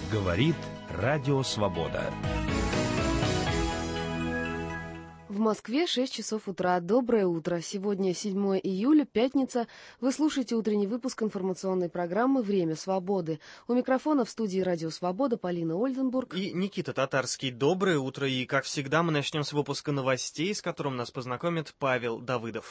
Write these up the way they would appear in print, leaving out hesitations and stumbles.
Говорит Радио Свобода. В Москве 6 часов утра. Доброе утро. Сегодня 7 июля, пятница. Вы слушаете утренний выпуск информационной программы «Время свободы». У микрофона в студии Радио Свобода Полина Ольденбург и Никита Татарский. Доброе утро. И, как всегда, мы начнем с выпуска новостей, с которым нас познакомит Павел Давыдов.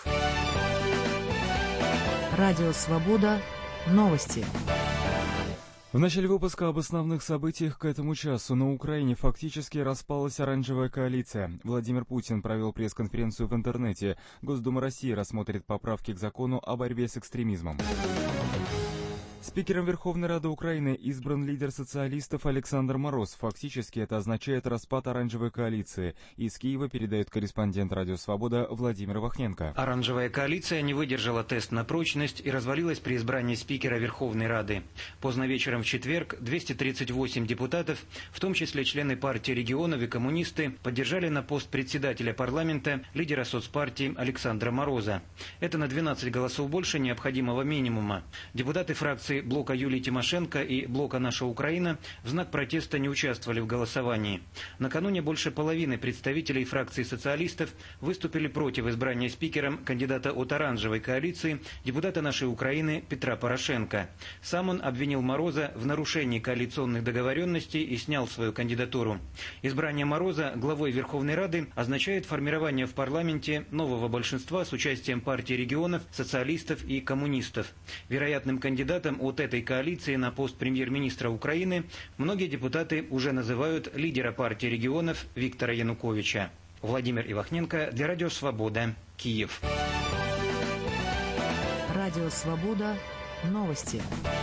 Радио Свобода. Новости. В начале выпуска об основных событиях к этому часу. На Украине фактически распалась оранжевая коалиция. Владимир Путин провел пресс-конференцию в интернете. Госдума России рассмотрит поправки к закону о борьбе с экстремизмом. Спикером Верховной Рады Украины избран лидер социалистов Александр Мороз. Фактически это означает распад оранжевой коалиции. Из Киева передает корреспондент Радио Свобода Владимир Вахненко. Оранжевая коалиция не выдержала тест на прочность и развалилась при избрании спикера Верховной Рады. Поздно вечером в четверг 238 депутатов, в том числе члены партии регионов и коммунисты, поддержали на пост председателя парламента лидера соцпартии Александра Мороза. Это на 12 голосов больше необходимого минимума. Депутаты фракции блока Юлии Тимошенко и блока «Наша Украина» в знак протеста не участвовали в голосовании. Накануне больше половины представителей фракции социалистов выступили против избрания спикером кандидата от оранжевой коалиции, депутата «Нашей Украины» Петра Порошенко. Сам он обвинил Мороза в нарушении коалиционных договоренностей и снял свою кандидатуру. Избрание Мороза главой Верховной Рады означает формирование в парламенте нового большинства с участием партии регионов, социалистов и коммунистов. Вероятным кандидатом от этой коалиции на пост премьер-министра Украины многие депутаты уже называют лидера партии регионов Виктора Януковича. Владимир Ивахненко для Радио Свобода, Киев. Радио Свобода. Новости.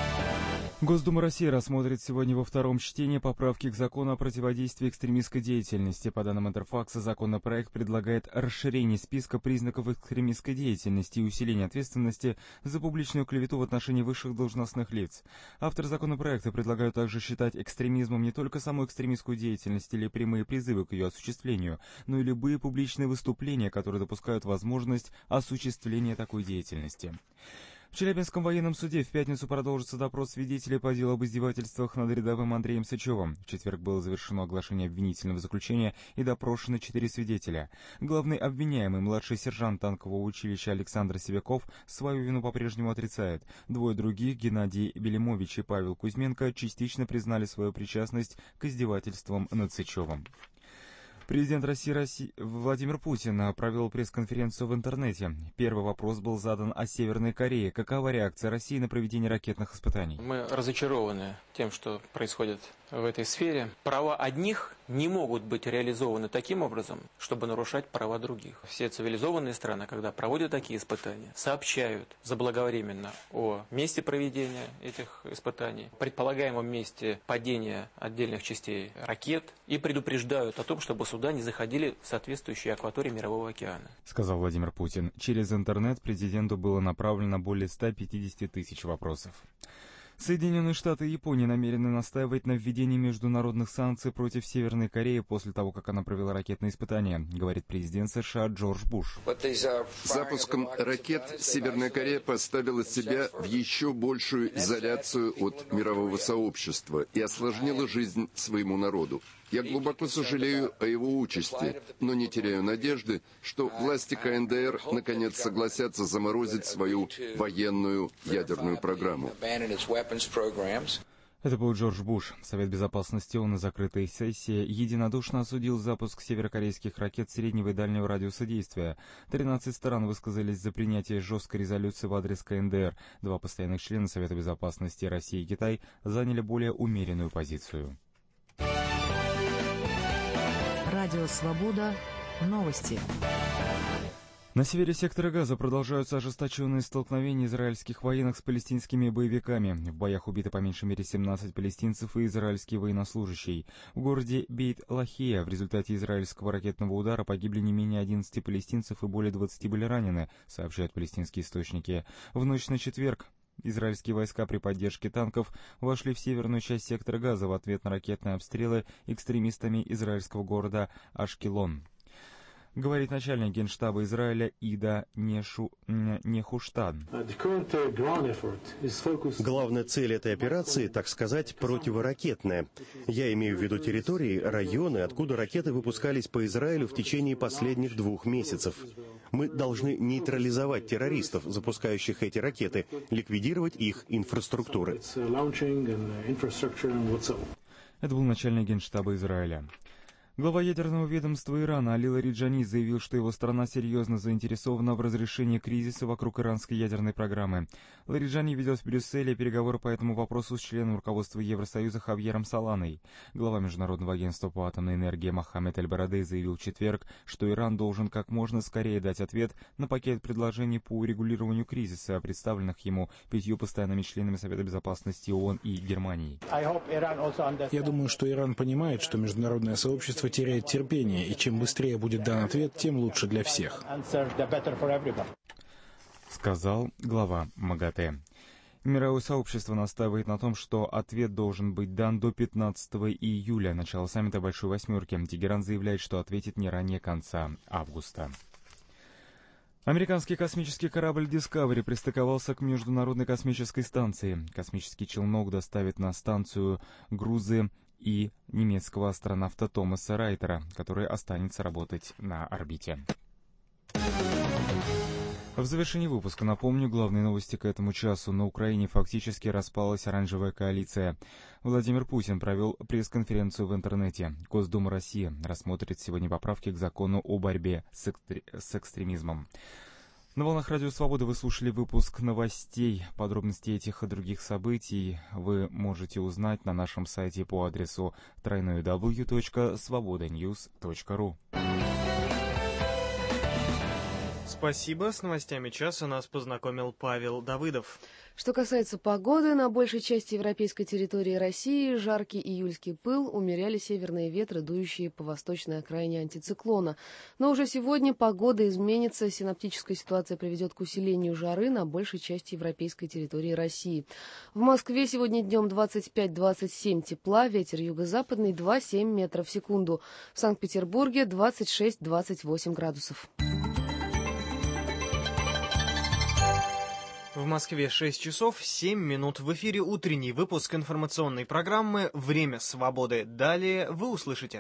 Госдума России рассмотрит сегодня во втором чтении поправки к закону о противодействии экстремистской деятельности. По данным Интерфакса, законопроект предлагает расширение списка признаков экстремистской деятельности и усиление ответственности за публичную клевету в отношении высших должностных лиц. Авторы законопроекта предлагают также считать экстремизмом не только саму экстремистскую деятельность или прямые призывы к ее осуществлению, но и любые публичные выступления, которые допускают возможность осуществления такой деятельности. В Челябинском военном суде в пятницу продолжится допрос свидетелей по делу об издевательствах над рядовым Андреем Сычевым. В четверг было завершено оглашение обвинительного заключения и допрошены 4 свидетеля. Главный обвиняемый, младший сержант танкового училища Александр Севяков, свою вину по-прежнему отрицает. 2 других, Геннадий Белимович и Павел Кузьменко, частично признали свою причастность к издевательствам над Сычевым. Президент России Владимир Путин провел пресс-конференцию в интернете. Первый вопрос был задан о Северной Корее. Какова реакция России на проведение ракетных испытаний? Мы разочарованы тем, что происходит в этой сфере. Права одних не могут быть реализованы таким образом, чтобы нарушать права других. Все цивилизованные страны, когда проводят такие испытания, сообщают заблаговременно о месте проведения этих испытаний, предполагаемом месте падения отдельных частей ракет и предупреждают о том, чтобы суда не заходили в соответствующие акватории Мирового океана. Сказал Владимир Путин. Через интернет президенту было направлено более 150 тысяч вопросов. Соединенные Штаты и Япония намерены настаивать на введении международных санкций против Северной Кореи после того, как она провела ракетные испытания, говорит президент США Джордж Буш. Запуском ракет Северная Корея поставила себя в еще большую изоляцию от мирового сообщества и осложнила жизнь своему народу. Я глубоко сожалею о его участи, но не теряю надежды, что власти КНДР наконец согласятся заморозить свою военную ядерную программу. Это был Джордж Буш. Совет Безопасности ООН на закрытой сессии единодушно осудил запуск северокорейских ракет среднего и дальнего радиуса действия. 13 стран высказались за принятие жесткой резолюции в адрес КНДР. 2 постоянных члена Совета Безопасности России и Китай заняли более умеренную позицию. Радио Свобода. Новости. На севере сектора Газа продолжаются ожесточенные столкновения израильских военных с палестинскими боевиками. В боях убиты по меньшей мере 17 палестинцев и израильский военнослужащий. В городе Бейт-Лахия в результате израильского ракетного удара погибли не менее 11 палестинцев и более 20 были ранены, сообщают палестинские источники. В ночь на четверг израильские войска при поддержке танков вошли в северную часть сектора Газа в ответ на ракетные обстрелы экстремистами израильского города Ашкелон. говорит начальник Генштаба Израиля Ида Нехуштан. Главная цель этой операции, так сказать, противоракетная. Я имею в виду территории, районы, откуда ракеты выпускались по Израилю в течение последних 2 месяцев. Мы должны нейтрализовать террористов, запускающих эти ракеты, ликвидировать их инфраструктуры. Это был начальник Генштаба Израиля. Глава ядерного ведомства Ирана Али Лариджани заявил, что его страна серьезно заинтересована в разрешении кризиса вокруг иранской ядерной программы. Лариджани ведет в Брюсселе переговоры по этому вопросу с членом руководства Евросоюза Хавьером Соланой. Глава Международного агентства по атомной энергии Мохаммед Аль-Барадей заявил в четверг, что Иран должен как можно скорее дать ответ на пакет предложений по урегулированию кризиса, представленных ему 5 постоянными членами Совета Безопасности ООН и Германией. Я думаю, что Иран понимает, что международное сообщество теряет терпение, и чем быстрее будет дан ответ, тем лучше для всех. Сказал глава МАГАТЭ. Мировое сообщество настаивает на том, что ответ должен быть дан до 15 июля, начала саммита Большой Восьмерки. Тегеран заявляет, что ответит не ранее конца августа. Американский космический корабль Discovery пристыковался к Международной космической станции. Космический челнок доставит на станцию грузы и немецкого астронавта Томаса Райтера, который останется работать на орбите. В завершении выпуска напомню главные новости к этому часу. На Украине фактически распалась оранжевая коалиция. Владимир Путин провел пресс-конференцию в интернете. Госдума России рассмотрит сегодня поправки к закону о борьбе с экстремизмом. На волнах Радио Свобода вы слушали выпуск новостей. Подробности этих и других событий вы можете узнать на нашем сайте по адресу www.svobodanews.ru. Спасибо. С новостями часа нас познакомил Павел Давыдов. Что касается погоды, на большей части европейской территории России жаркий июльский пыл умеряли северные ветры, дующие по восточной окраине антициклона. Но уже сегодня погода изменится, синоптическая ситуация приведет к усилению жары на большей части европейской территории России. В Москве сегодня днем 25-27 тепла, ветер юго-западный 2,7 метров в секунду. В Санкт-Петербурге 26-28 градусов. В Москве 6 часов 7 минут. В эфире утренний выпуск информационной программы «Время свободы». Далее вы услышите.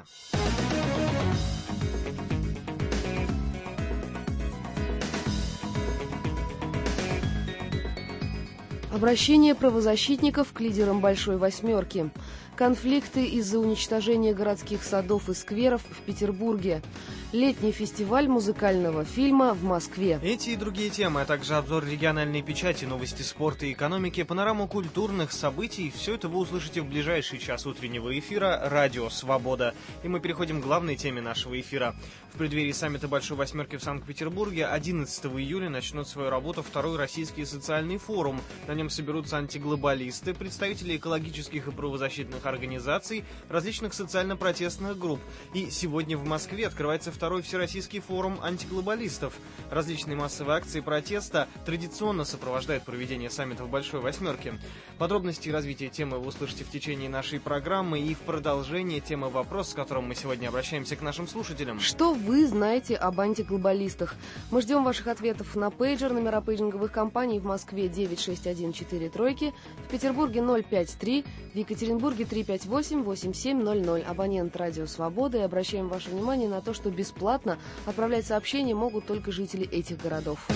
Обращение правозащитников к лидерам Большой Восьмерки. Конфликты из-за уничтожения городских садов и скверов в Петербурге. Летний фестиваль музыкального фильма в Москве. Эти и другие темы, а также обзор региональной печати, новости спорта и экономики, панораму культурных событий – все это вы услышите в ближайший час утреннего эфира «Радио Свобода». И мы переходим к главной теме нашего эфира. В преддверии саммита Большой Восьмерки в Санкт-Петербурге 11 июля начнет свою работу второй российский социальный форум. На нем соберутся антиглобалисты, представители экологических и правозащитных организаций, различных социально-протестных групп. И сегодня в Москве открывается второй всероссийский форум антиглобалистов. Различные массовые акции протеста традиционно сопровождают проведение саммита в Большой Восьмерке. Подробности и развитие темы вы услышите в течение нашей программы, и в продолжение темы «Вопрос», с которым мы сегодня обращаемся к нашим слушателям. Что вы знаете об антиглобалистах? Мы ждем ваших ответов на пейджер. Номера пейджинговых компаний в Москве 96143, в Петербурге 053, в Екатеринбурге 358-8700. Абонент Радио Свобода. И обращаем ваше внимание на то, что бесплатно отправлять сообщения могут только жители этих городов.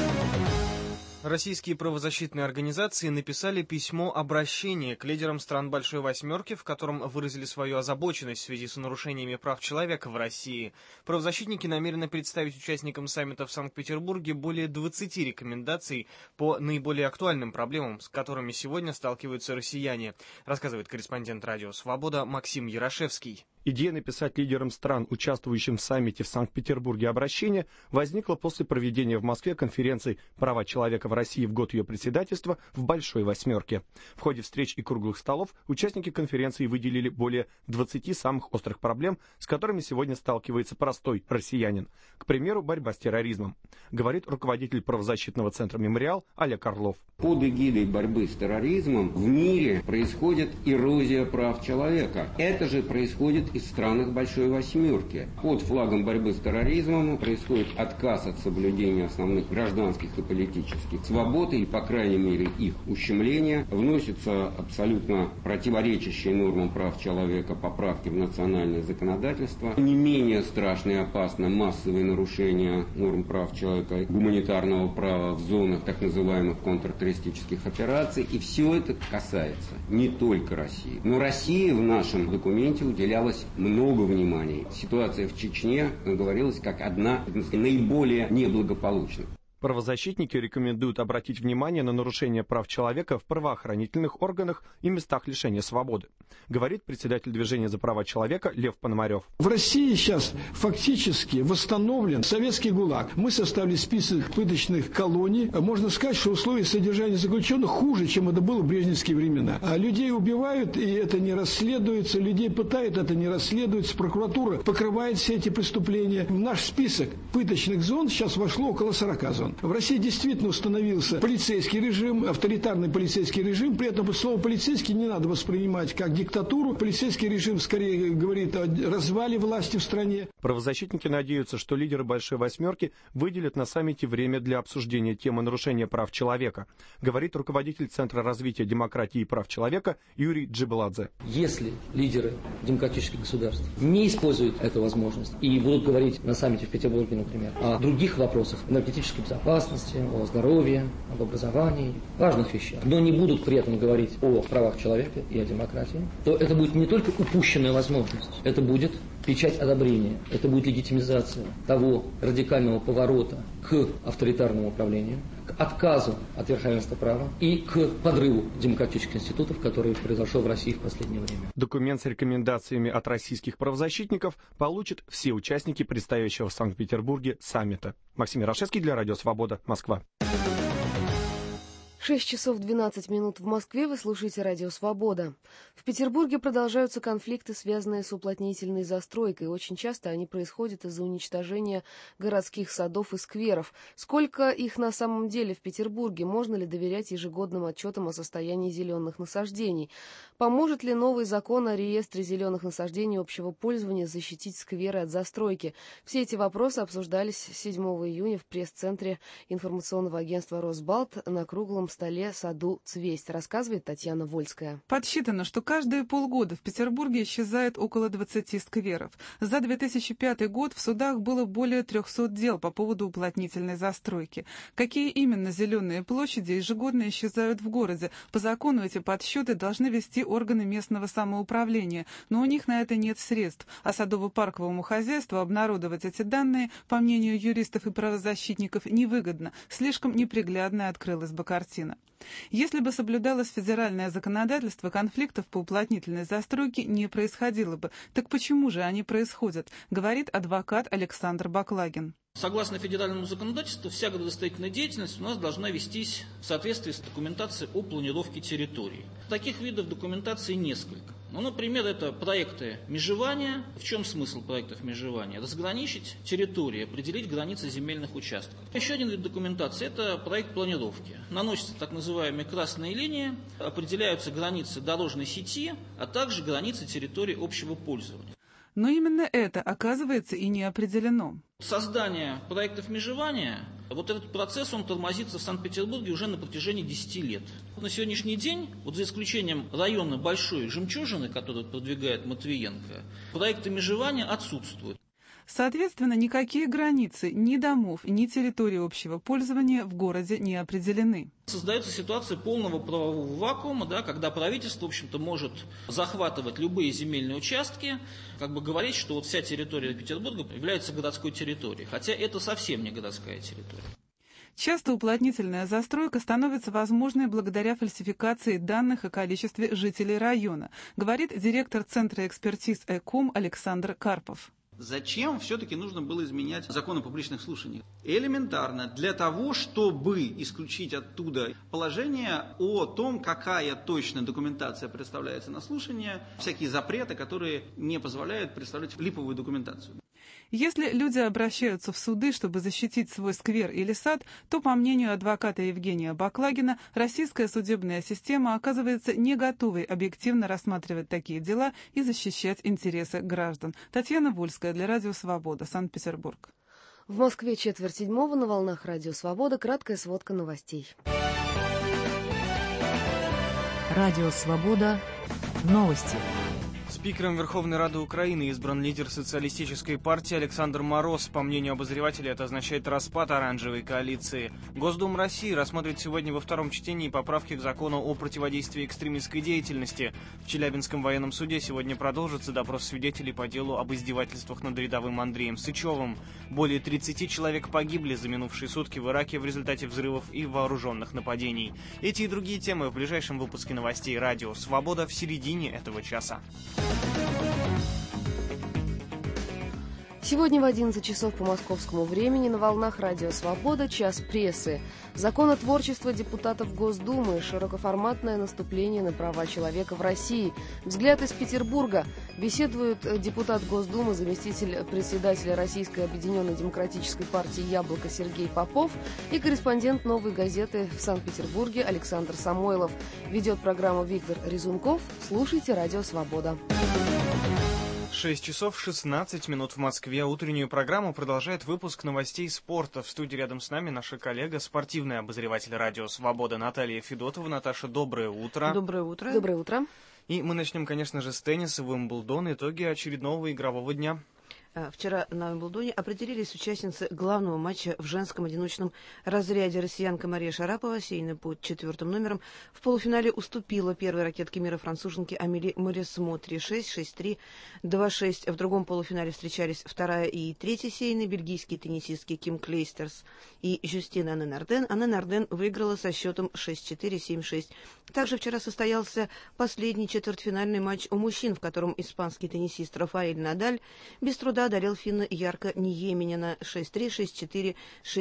Российские правозащитные организации написали письмо-обращение к лидерам стран Большой Восьмерки, в котором выразили свою озабоченность в связи с нарушениями прав человека в России. Правозащитники намерены представить участникам саммита в Санкт-Петербурге более 20 рекомендаций по наиболее актуальным проблемам, с которыми сегодня сталкиваются россияне, рассказывает корреспондент Радио Свобода Максим Ярошевский. Идея написать лидерам стран, участвующим в саммите в Санкт-Петербурге, обращение возникла после проведения в Москве конференции «Права человека в России» в год ее председательства в Большой Восьмерке. В ходе встреч и круглых столов участники конференции выделили более 20 самых острых проблем, с которыми сегодня сталкивается простой россиянин. К примеру, борьба с терроризмом, говорит руководитель правозащитного центра «Мемориал» Олег Орлов. Под эгидой борьбы с терроризмом в мире происходит эрозия прав человека. Это же происходит и странах Большой Восьмерки. Под флагом борьбы с терроризмом происходит отказ от соблюдения основных гражданских и политических свобод, или, по крайней мере, их ущемления. Вносятся абсолютно противоречащие нормам прав человека поправки в национальное законодательство. Не менее страшно и опасно массовые нарушения норм прав человека, гуманитарного права в зонах так называемых контртеррористических операций. И все это касается не только России. Но России в нашем документе уделялось много внимания. Ситуация в Чечне говорилась как одна из наиболее неблагополучных. Правозащитники рекомендуют обратить внимание на нарушения прав человека в правоохранительных органах и местах лишения свободы, говорит председатель движения за права человека Лев Пономарев. В России сейчас фактически восстановлен советский ГУЛАГ. Мы составили список пыточных колоний. Можно сказать, что условия содержания заключенных хуже, чем это было в брежневские времена. А людей убивают, и это не расследуется. Людей пытают, это не расследуется. Прокуратура покрывает все эти преступления. В наш список пыточных зон сейчас вошло около 40 зон. В России действительно установился полицейский режим, авторитарный полицейский режим. При этом слово «полицейский» не надо воспринимать как диктатуру. Полицейский режим скорее говорит о развале власти в стране. Правозащитники надеются, что лидеры Большой Восьмерки выделят на саммите время для обсуждения темы нарушения прав человека, говорит руководитель Центра развития демократии и прав человека Юрий Джибаладзе. Если лидеры демократических государств не используют эту возможность и будут говорить на саммите в Петербурге, например, о других вопросах энергетической безопасности, о здоровье, об образовании, важных вещах, но не будут при этом говорить о правах человека и о демократии, то это будет не только упущенная возможность, это будет печать одобрения, это будет легитимизация того радикального поворота к авторитарному управлению, к отказу от верховенства права и к подрыву демократических институтов, который произошел в России в последнее время. Документ с рекомендациями от российских правозащитников получат все участники предстоящего в Санкт-Петербурге саммита. Максим Ярошевский для Радио Свобода, Москва. 6 часов 12 минут в Москве, вы слушаете Радио Свобода. В Петербурге продолжаются конфликты, связанные с уплотнительной застройкой. Очень часто они происходят из-за уничтожения городских садов и скверов. Сколько их на самом деле в Петербурге? Можно ли доверять ежегодным отчетам о состоянии зеленых насаждений? Поможет ли новый закон о реестре зеленых насаждений общего пользования защитить скверы от застройки? Все эти вопросы обсуждались 7 июня в пресс-центре информационного агентства «Росбалт» на круглом столе саду «Цвесть», рассказывает Татьяна Вольская. Подсчитано, что каждые полгода в Петербурге исчезает около 20 скверов. За 2005 год в судах было более 300 дел по поводу уплотнительной застройки. Какие именно зеленые площади ежегодно исчезают в городе? По закону эти подсчеты должны вести органы местного самоуправления, но у них на это нет средств. А садово-парковому хозяйству обнародовать эти данные, по мнению юристов и правозащитников, невыгодно. Слишком неприглядной открылась бы картина. Если бы соблюдалось федеральное законодательство, конфликтов по уплотнительной застройке не происходило бы. Так почему же они происходят, говорит адвокат Александр Баклагин. Согласно федеральному законодательству, вся градостроительная деятельность у нас должна вестись в соответствии с документацией о планировке территории. Таких видов документации несколько. Ну, например, это проекты межевания. В чем смысл проектов межевания? Разграничить территорию, определить границы земельных участков. Еще один вид документации – это проект планировки. Наносятся так называемые красные линии, определяются границы дорожной сети, а также границы территории общего пользования. Но именно это, оказывается, и не определено. Создание проектов межевания, вот этот процесс, он тормозится в Санкт-Петербурге уже на протяжении 10 лет. На сегодняшний день, вот за исключением района Большой Жемчужины, который продвигает Матвиенко, проекты межевания отсутствуют. Соответственно, никакие границы ни домов, ни территории общего пользования в городе не определены. Создается ситуация полного правового вакуума, да, когда правительство, в общем-то, может захватывать любые земельные участки, как бы говорить, что вот вся территория Петербурга является городской территорией, хотя это совсем не городская территория. Часто уплотнительная застройка становится возможной благодаря фальсификации данных о количестве жителей района, говорит директор Центра экспертиз ЭКОМ Александр Карпов. Зачем все-таки нужно было изменять закон о публичных слушаниях? Элементарно, для того, чтобы исключить оттуда положение о том, какая точно документация представляется на слушание, всякие запреты, которые не позволяют представлять липовую документацию. Если люди обращаются в суды, чтобы защитить свой сквер или сад, то, по мнению адвоката Евгения Баклагина, российская судебная система оказывается не готовой объективно рассматривать такие дела и защищать интересы граждан. Татьяна Вольская для Радио Свобода, Санкт-Петербург. В Москве 6:45 на волнах Радио Свобода. Краткая сводка новостей. Радио Свобода. Новости. Спикером Верховной Рады Украины избран лидер социалистической партии Александр Мороз. По мнению обозревателей, это означает распад оранжевой коалиции. Госдума России рассмотрит сегодня во втором чтении поправки к закону о противодействии экстремистской деятельности. В Челябинском военном суде сегодня продолжится допрос свидетелей по делу об издевательствах над рядовым Андреем Сычевым. Более 30 человек погибли за минувшие сутки в Ираке в результате взрывов и вооруженных нападений. Эти и другие темы в ближайшем выпуске новостей «Радио Свобода» в середине этого часа. Сегодня в 11 часов по московскому времени на волнах Радио Свобода «Час прессы». Законотворчество депутатов Госдумы, широкоформатное наступление на права человека в России. Взгляд из Петербурга. Беседует депутат Госдумы, заместитель председателя Российской объединенной демократической партии «Яблоко» Сергей Попов и корреспондент «Новой газеты» в Санкт-Петербурге Александр Самойлов. Ведет программу Виктор Резунков. Слушайте Радио Свобода. 6 часов 16 минут в Москве. Утреннюю программу продолжает выпуск новостей спорта. В студии рядом с нами наша коллега, спортивный обозреватель Радио Свобода Наталья Федотова. Наташа, доброе утро. Доброе утро. Доброе утро. И мы начнем, конечно же, с тенниса. Уимблдон. Итоги очередного игрового дня. Вчера на Уимблдоне определились участницы главного матча в женском одиночном разряде. Россиянка Мария Шарапова, сейная под 4-м номером, в полуфинале уступила первой ракетке мира француженке Амели Морисмо 3-6, 6-3, 2-6. В другом полуфинале встречались вторая и третья сейные, бельгийские теннисистки Ким Клейстерс и Жюстин Анне-Нарден. Анне-Нарден выиграла со счетом 6-4, 7-6. Также вчера состоялся последний четвертьфинальный матч у мужчин, в котором испанский теннисист Рафаэль Надаль без труда одолел финна Ярко Ниеменина 6-3, 6-4,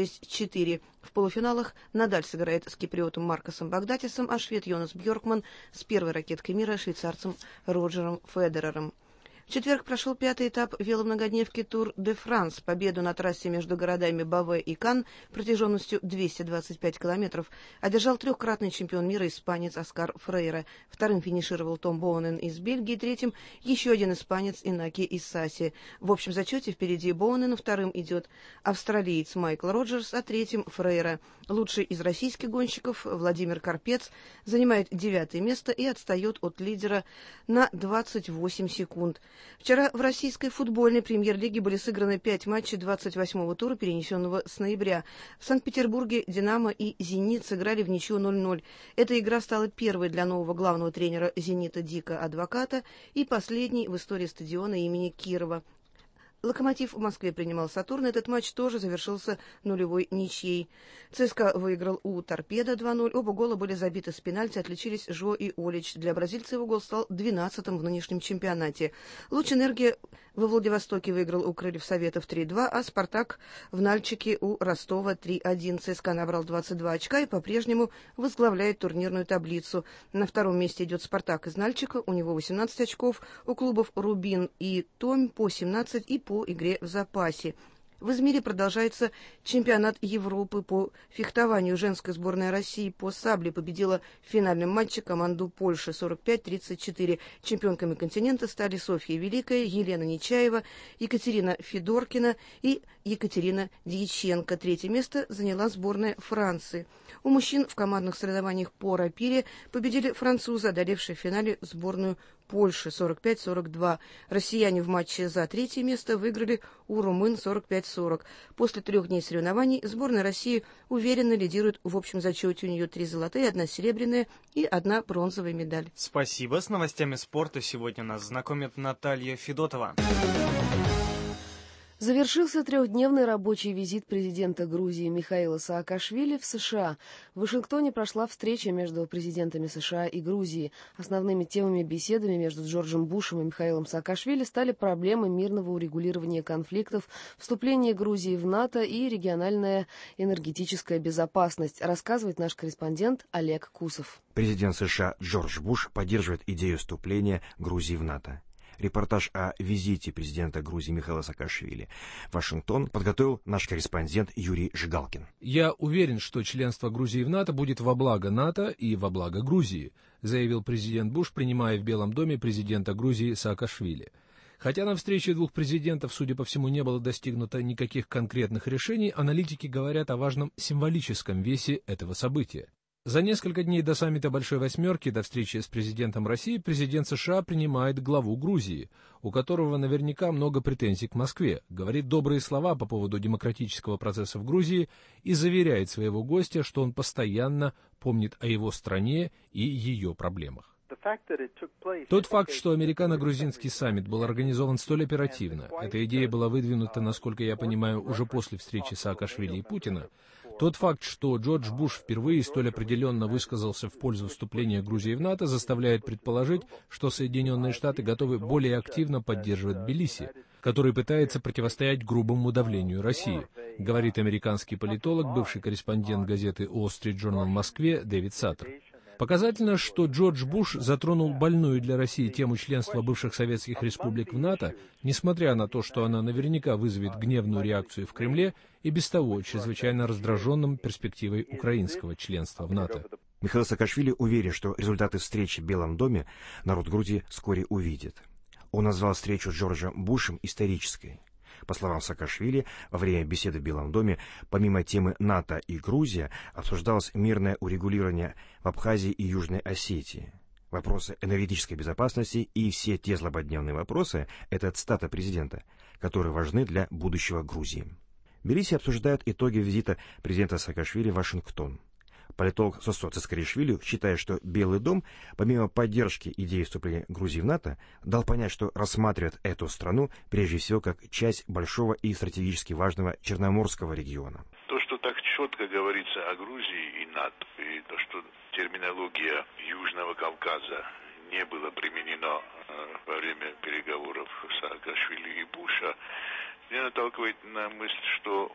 6-4. В полуфиналах Надаль сыграет с киприотом Маркосом Багдатисом, а швед Йонас Бьоркман с первой ракеткой мира швейцарцем Роджером Федерером. В четверг прошел 5-й этап веломногодневки Тур де Франс. Победу на трассе между городами Баве и Кан протяженностью 225 километров одержал трехкратный чемпион мира испанец Оскар Фрейра. Вторым финишировал Том Боунен из Бельгии, третьим еще один испанец Инаки Исаси. В общем зачете впереди Боунена, вторым идет австралиец Майкл Роджерс, а третьим Фрейра. Лучший из российских гонщиков Владимир Карпец занимает 9-е место и отстает от лидера на 28 секунд. Вчера в российской футбольной премьер-лиге были сыграны 5 матчей 28-го тура, перенесенного с ноября. В Санкт-Петербурге «Динамо» и «Зенит» сыграли в ничью 0-0. Эта игра стала первой для нового главного тренера «Зенита» Дика Адвоката и последней в истории стадиона имени Кирова. «Локомотив» в Москве принимал «Сатурн». Этот матч тоже завершился нулевой ничьей. ЦСКА выиграл у «Торпедо» 2-0. Оба гола были забиты с пенальти, отличились Жо и Олич. Для бразильца его гол стал 12-м в нынешнем чемпионате. «Луч-Энергия» во Владивостоке выиграл у «Крыльев Советов» 3-2, а «Спартак» в Нальчике у Ростова 3-1. ЦСКА набрал 22 очка и по-прежнему возглавляет турнирную таблицу. На втором месте идет «Спартак» из Нальчика, у него 18 очков, у клубов «Рубин» и «Томь» по 17 и по игре в запасе. В Измире продолжается чемпионат Европы по фехтованию. Женская сборная России по сабле победила в финальном матче команду Польши 45-34. Чемпионками континента стали Софья Великая, Елена Нечаева, Екатерина Федоркина и Екатерина Дьяченко. Третье место заняла сборная Франции. У мужчин в командных соревнованиях по рапире победили французы, одолевшие в финале сборную Польши 45-42. Россияне в матче за третье место выиграли у румын 45-40. После 3 дней соревнований сборная России уверенно лидирует в общем зачете. У нее 3 золотые, 1 серебряная и 1 бронзовая медаль. Спасибо. С новостями спорта сегодня нас знакомит Наталья Федотова. Завершился 3-дневный рабочий визит президента Грузии Михаила Саакашвили в США. В Вашингтоне прошла встреча между президентами США и Грузии. Основными темами беседами между Джорджем Бушем и Михаилом Саакашвили стали проблемы мирного урегулирования конфликтов, вступление Грузии в НАТО и региональная энергетическая безопасность, рассказывает наш корреспондент Олег Кусов. Президент США Джордж Буш поддерживает идею вступления Грузии в НАТО. Репортаж о визите президента Грузии Михаила Саакашвили в Вашингтон подготовил наш корреспондент Юрий Жигалкин. «Я уверен, что членство Грузии в НАТО будет во благо НАТО и во благо Грузии», заявил президент Буш, принимая в Белом доме президента Грузии Саакашвили. Хотя на встрече двух президентов, судя по всему, не было достигнуто никаких конкретных решений, аналитики говорят о важном символическом весе этого события. За несколько дней до саммита Большой Восьмерки, до встречи с президентом России, президент США принимает главу Грузии, у которого наверняка много претензий к Москве, говорит добрые слова по поводу демократического процесса в Грузии и заверяет своего гостя, что он постоянно помнит о его стране и ее проблемах. Тот факт, что американо-грузинский саммит был организован столь оперативно, эта идея была выдвинута, насколько я понимаю, уже после встречи Саакашвили и Путина, тот факт, что Джордж Буш впервые столь определенно высказался в пользу вступления Грузии в НАТО, заставляет предположить, что Соединенные Штаты готовы более активно поддерживать Тбилиси, который пытается противостоять грубому давлению России, говорит американский политолог, бывший корреспондент газеты Wall Street Journal в Москве Дэвид Саттер. Показательно, что Джордж Буш затронул больную для России тему членства бывших советских республик в НАТО, несмотря на то, что она наверняка вызовет гневную реакцию в Кремле и без того чрезвычайно раздраженным перспективой украинского членства в НАТО. Михаил Саакашвили уверен, что результаты встречи в Белом доме народ Грузии вскоре увидит. Он назвал встречу с Джорджем Бушем исторической. По словам Саакашвили, во время беседы в Белом доме, помимо темы НАТО и Грузия, обсуждалось мирное урегулирование в Абхазии и Южной Осетии. Вопросы энергетической безопасности и все те злободневные вопросы — это цитата президента, которые важны для будущего Грузии. В Тбилиси обсуждают итоги визита президента Саакашвили в Вашингтон. Политолог Сосо Цискаришвили считает, что Белый дом, помимо поддержки идеи вступления Грузии в НАТО, дал понять, что рассматривает эту страну прежде всего как часть большого и стратегически важного Черноморского региона. То, что так четко говорится о Грузии и НАТО, и то, что терминология Южного Кавказа не была применена во время переговоров Саакашвили и Буша, меня наталкивает на мысль, что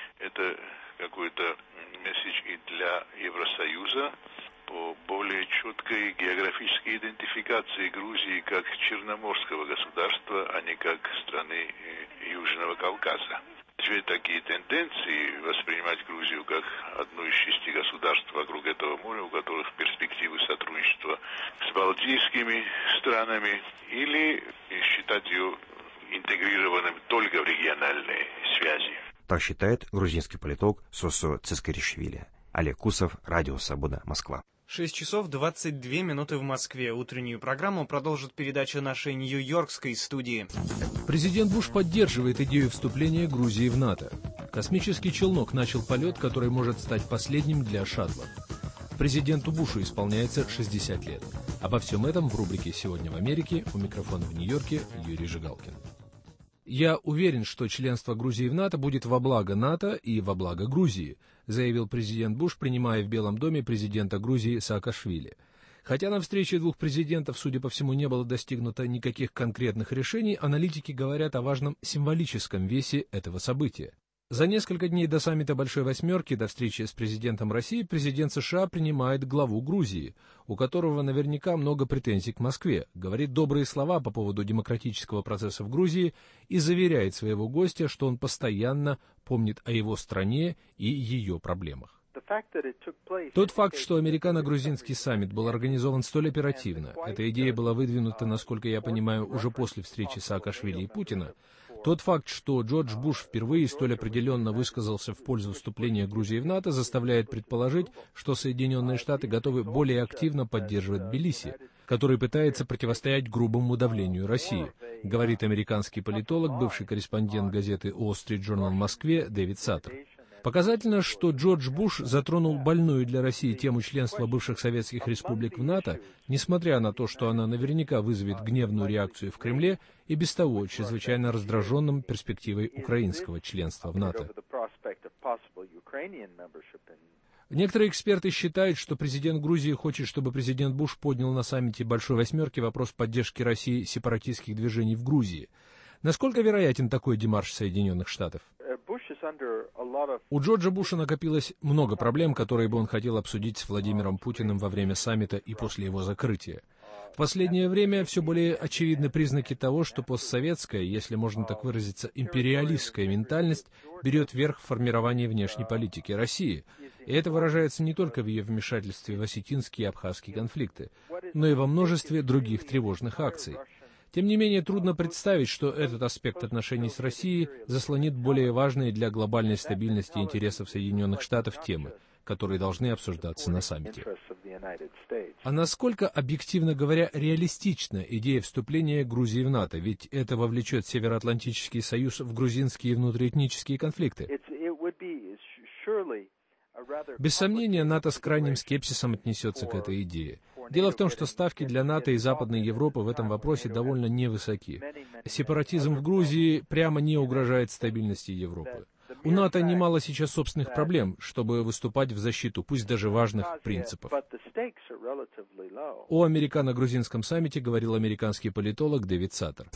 это какой-то месседж и для Евросоюза по более четкой географической идентификации Грузии как черноморского государства, а не как страны Южного Кавказа. Теперь такие тенденции воспринимать Грузию как одно из 6 государств вокруг этого моря, у которых перспективы сотрудничества с балтийскими странами, или считать ее интегрированным только в региональные связи. Так считает грузинский политолог Сосо Цискаришвили. Олег Кусов, Радио Свобода, Москва. 6 часов 22 минуты в Москве. Утреннюю программу продолжит передача нашей нью-йоркской студии. Президент Буш поддерживает идею вступления Грузии в НАТО. Космический челнок начал полет, который может стать последним для шаттлов. Президенту Бушу исполняется 60 лет. Обо всем этом в рубрике «Сегодня в Америке». У микрофона в Нью-Йорке Юрий Жигалкин. «Я уверен, что членство Грузии в НАТО будет во благо НАТО и во благо Грузии», заявил президент Буш, принимая в Белом доме президента Грузии Саакашвили. Хотя на встрече двух президентов, судя по всему, не было достигнуто никаких конкретных решений, аналитики говорят о важном символическом весе этого события. За несколько дней до саммита Большой Восьмерки, до встречи с президентом России, президент США принимает главу Грузии, у которого наверняка много претензий к Москве, говорит добрые слова по поводу демократического процесса в Грузии и заверяет своего гостя, что он постоянно помнит о его стране и ее проблемах. Тот факт, что американо-грузинский саммит был организован столь оперативно, эта идея была выдвинута, насколько я понимаю, уже после встречи Саакашвили и Путина, тот факт, что Джордж Буш впервые столь определенно высказался в пользу вступления Грузии в НАТО, заставляет предположить, что Соединенные Штаты готовы более активно поддерживать Тбилиси, который пытается противостоять грубому давлению России, говорит американский политолог, бывший корреспондент газеты Wall Street Journal в Москве Дэвид Саттер. Показательно, что Джордж Буш затронул больную для России тему членства бывших советских республик в НАТО, несмотря на то, что она наверняка вызовет гневную реакцию в Кремле и без того чрезвычайно раздраженным перспективой украинского членства в НАТО. Некоторые эксперты считают, что президент Грузии хочет, чтобы президент Буш поднял на саммите Большой Восьмерки вопрос поддержки России сепаратистских движений в Грузии. Насколько вероятен такой демарш Соединенных Штатов? У Джорджа Буша накопилось много проблем, которые бы он хотел обсудить с Владимиром Путиным во время саммита и после его закрытия. В последнее время все более очевидны признаки того, что постсоветская, если можно так выразиться, империалистская ментальность берет верх в формировании внешней политики России. И это выражается не только в ее вмешательстве в осетинские и абхазские конфликты, но и во множестве других тревожных акций. Тем не менее, трудно представить, что этот аспект отношений с Россией заслонит более важные для глобальной стабильности и интересов Соединенных Штатов темы, которые должны обсуждаться на саммите. А насколько, объективно говоря, реалистична идея вступления Грузии в НАТО? Ведь это вовлечет Североатлантический союз в грузинские внутриэтнические конфликты. Без сомнения, НАТО с крайним скепсисом отнесется к этой идее. Дело в том, что ставки для НАТО и Западной Европы в этом вопросе довольно невысоки. Сепаратизм в Грузии прямо не угрожает стабильности Европы. У НАТО немало сейчас собственных проблем, чтобы выступать в защиту, пусть даже важных, принципов. О американо-грузинском саммите говорил американский политолог Дэвид Саттер.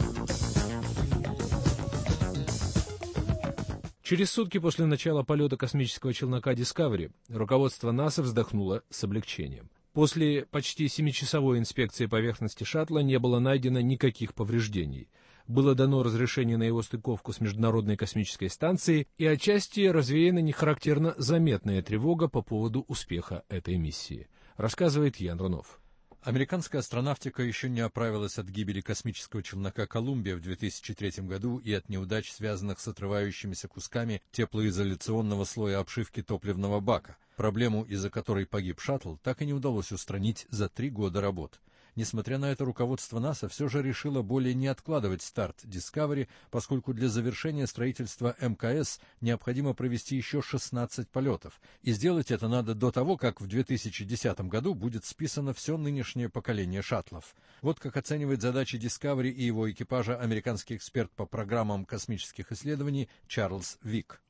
Через сутки после начала полета космического челнока Discovery руководство НАСА вздохнуло с облегчением. После почти 7-часовой инспекции поверхности шаттла не было найдено никаких повреждений. Было дано разрешение на его стыковку с Международной космической станцией, и отчасти развеяна нехарактерно заметная тревога по поводу успеха этой миссии, рассказывает Ян Рунов. Американская астронавтика еще не оправилась от гибели космического челнока «Колумбия» в 2003 году и от неудач, связанных с отрывающимися кусками теплоизоляционного слоя обшивки топливного бака. Проблему, из-за которой погиб шаттл, так и не удалось устранить за 3 года работ. Несмотря на это, руководство НАСА все же решило более не откладывать старт Discovery, поскольку для завершения строительства МКС необходимо провести еще 16 полетов. И сделать это надо до того, как в 2010 году будет списано все нынешнее поколение шаттлов. Вот как оценивает задачи Discovery и его экипажа американский эксперт по программам космических исследований Чарльз Вик.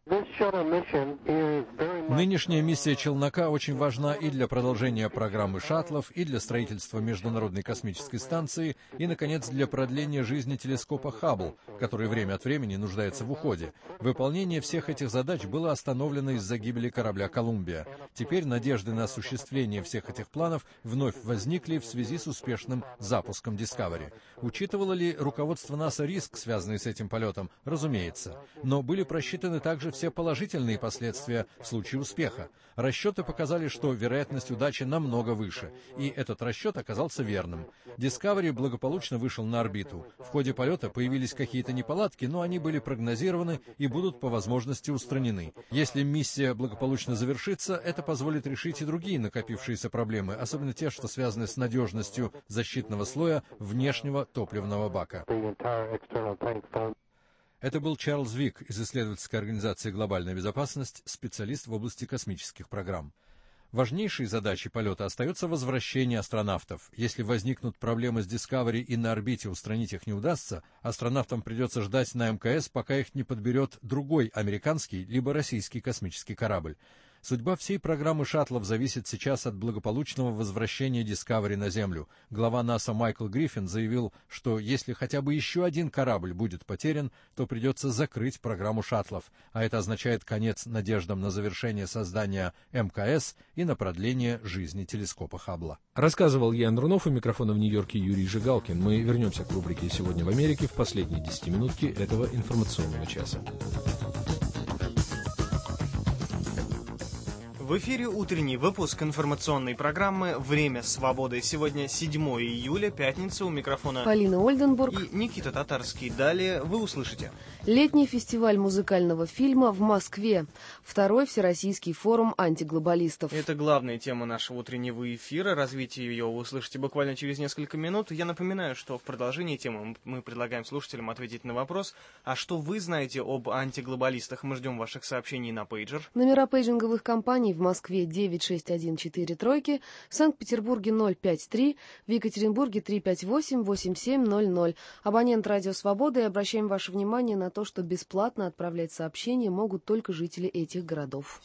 Нынешняя миссия челнока очень важна и для продолжения программы шаттлов, и для строительства Международной космической станции, и, наконец, для продления жизни телескопа Хаббл, который время от времени нуждается в уходе. Выполнение всех этих задач было остановлено из-за гибели корабля «Колумбия». Теперь надежды на осуществление всех этих планов вновь возникли в связи с успешным запуском Discovery. Учитывало ли руководство НАСА риск, связанный с этим полетом? Разумеется. Но были просчитаны также все положительные последствия в случае успеха. Расчеты показали, что вероятность удачи намного выше, и этот расчет оказался верным. Discovery благополучно вышел на орбиту. В ходе полета появились какие-то неполадки, но они были прогнозированы и будут по возможности устранены. Если миссия благополучно завершится, это позволит решить и другие накопившиеся проблемы, особенно те, что связаны с надежностью защитного слоя внешнего топливного бака. Это был Чарльз Вик из исследовательской организации «Глобальная безопасность», специалист в области космических программ. Важнейшей задачей полета остается возвращение астронавтов. Если возникнут проблемы с Discovery и на орбите устранить их не удастся, астронавтам придется ждать на МКС, пока их не подберет другой американский либо российский космический корабль. Судьба всей программы шаттлов зависит сейчас от благополучного возвращения Discovery на Землю. Глава НАСА Майкл Гриффин заявил, что если хотя бы еще один корабль будет потерян, то придется закрыть программу шаттлов, а это означает конец надеждам на завершение создания МКС и на продление жизни телескопа Хаббла. Рассказывал Ян Рунов, у микрофона в Нью-Йорке Юрий Жигалкин. Мы вернемся к рубрике «Сегодня в Америке» в последние 10 минутки этого информационного часа. В эфире утренний выпуск информационной программы «Время свободы». Сегодня 7 июля, пятница, у микрофона Полина Ольденбург и Никита Татарский. Далее вы услышите. Летний фестиваль музыкального фильма в Москве. Второй всероссийский форум антиглобалистов. Это главная тема нашего утреннего эфира. Развитие ее вы услышите буквально через несколько минут. Я напоминаю, что в продолжении темы мы предлагаем слушателям ответить на вопрос: а что вы знаете об антиглобалистах? Мы ждем ваших сообщений на пейджер. Номера пейджинговых компаний в Москве 96143, в Санкт-Петербурге 053, в Екатеринбурге 358-8700. Абонент Радио Свобода, и обращаем ваше внимание на то, что бесплатно отправлять сообщения могут только жители этих городов.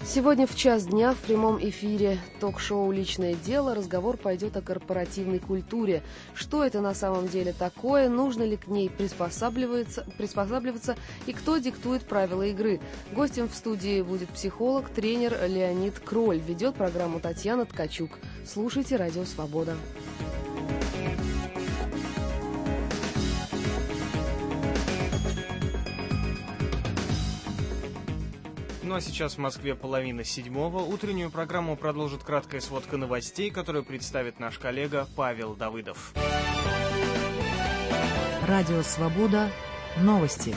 Сегодня в час дня в прямом эфире ток-шоу «Личное дело» разговор пойдет о корпоративной культуре. Что это на самом деле такое, нужно ли к ней приспосабливаться и кто диктует правила игры. Гостем в студии будет психолог, тренер Леонид Кроль. Ведет программу Татьяна Ткачук. Слушайте «Радио Свобода». Ну а сейчас в Москве 6:30. Утреннюю программу продолжит краткая сводка новостей, которую представит наш коллега Павел Давыдов. Радио «Свобода». Новости.